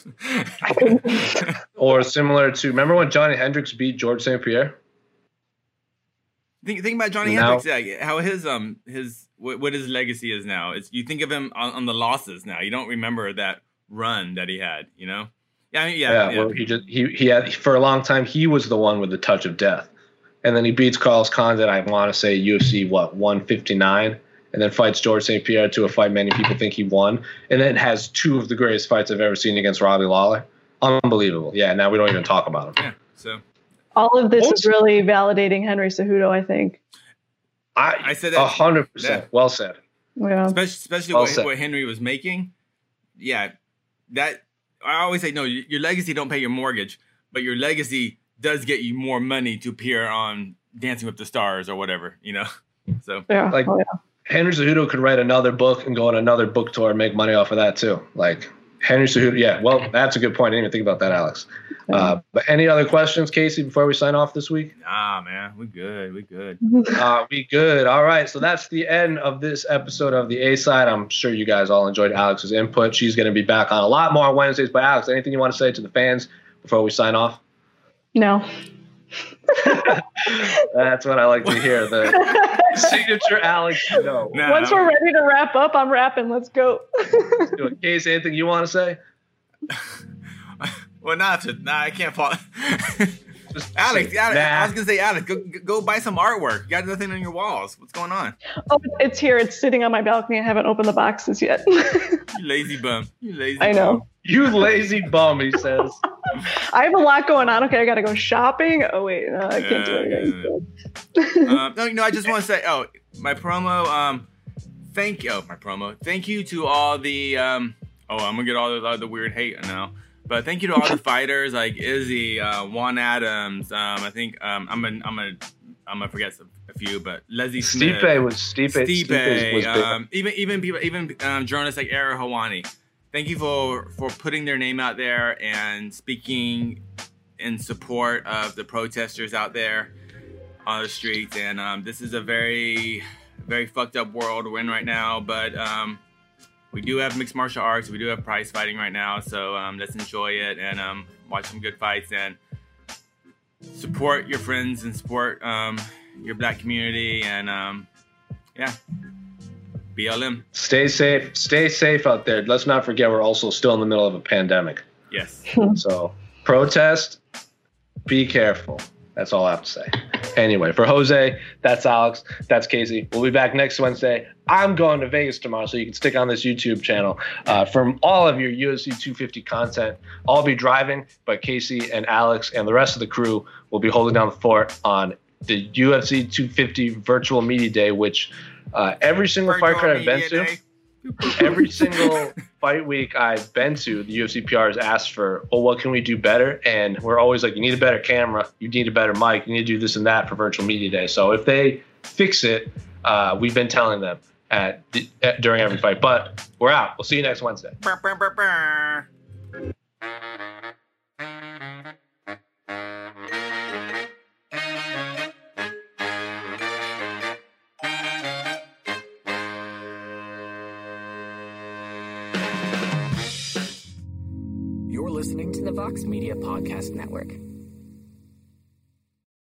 Or similar to, remember when Johnny Hendricks beat George Saint Pierre? Think, think about Johnny Now- Hendricks. Yeah, how his um his what, what his legacy is now. It's you think of him on, on the losses now. You don't remember that run that he had. You know? Yeah, I mean, yeah. Yeah, yeah. well, he just he he had for a long time he was the one with the touch of death, and then he beats Carlos Condit. I want to say U F C what one fifty-nine. And then fights George Saint Pierre to a fight many people think he won. And then has two of the greatest fights I've ever seen against Robbie Lawler. Unbelievable. Yeah, now we don't even talk about him. Yeah. So All of this What is was- really validating Henry Cejudo, I think. I, I said a that. hundred percent. Yeah. Well said. Yeah. especially especially Well what, said. what Henry was making. Yeah, that I always say no. Your, your legacy don't pay your mortgage, but your legacy does get you more money to appear on Dancing with the Stars or whatever. You know. So Yeah. Like- oh, yeah. Henry Cejudo could write another book and go on another book tour and make money off of that too. Like Henry Cejudo. Yeah, well, that's a good point. I didn't even think about that, Alex. Uh, but any other questions, Casey, before we sign off this week? nah, man, we good. We good. Uh, we good. All right. So that's the end of this episode of the A Side. I'm sure you guys all enjoyed Alex's input. She's going to be back on a lot more on Wednesdays. But Alex, anything you want to say to the fans before we sign off? No. That's what I like to hear. The signature Alex. No. Nah, Once we're ready to wrap up, I'm wrapping. Let's go. Casey, anything you want to say? well, not to. Nah, I can't follow. Just Alex, say, Alex nah. I was gonna say, Alex, go go buy some artwork. You got nothing on your walls. What's going on? Oh, it's here. It's sitting on my balcony. I haven't opened the boxes yet. You lazy bum. You lazy. I know. bum. You lazy bum, he says. I have a lot going on. Okay, I got to go shopping. Oh, wait. No, I can't do Yeah, anything. um, no, you know, I just want to say, oh, my promo. Um, thank you. Oh, my promo. Thank you to all the. Um, oh, I'm gonna get all the, all the weird hate now. But thank you to all the fighters like Izzy, uh, Juan Adams. Um, I think um, I'm gonna I'm gonna I'm gonna forget some, a few, but Leslie Smith, Stipe was Stipe. Stipe Stipe, was big. um, even even people, even um, journalists like Ara Hawani. Thank you for for putting their name out there and speaking in support of the protesters out there on the streets. And um, this is a very very fucked up world we're in right now, but. Um, We do have mixed martial arts. We do have prize fighting right now. So um, let's enjoy it and um, watch some good fights and support your friends and support um, your black community. And um, yeah, B L M. Stay safe. Stay safe out there. Let's not forget we're also still in the middle of a pandemic. Yes. So protest. Be careful. That's all I have to say. Anyway, for Jose, that's Alex, that's Casey. We'll be back next Wednesday. I'm going to Vegas tomorrow, so you can stick on this YouTube channel uh, from all of your U F C two fifty content. I'll be driving, but Casey and Alex and the rest of the crew will be holding down the fort on the U F C two fifty Virtual Media Day, which uh, every single fight card I've been to, every single fight week I've been to, the U F C P R has asked for, oh, what can we do better? And we're always like, you need a better camera, you need a better mic, you need to do this and that for Virtual Media Day. So if they fix it, uh, we've been telling them at, at during every fight. But we're out. We'll see you next Wednesday. Brr, brr, brr, brr. You're listening to the Vox Media Podcast Network.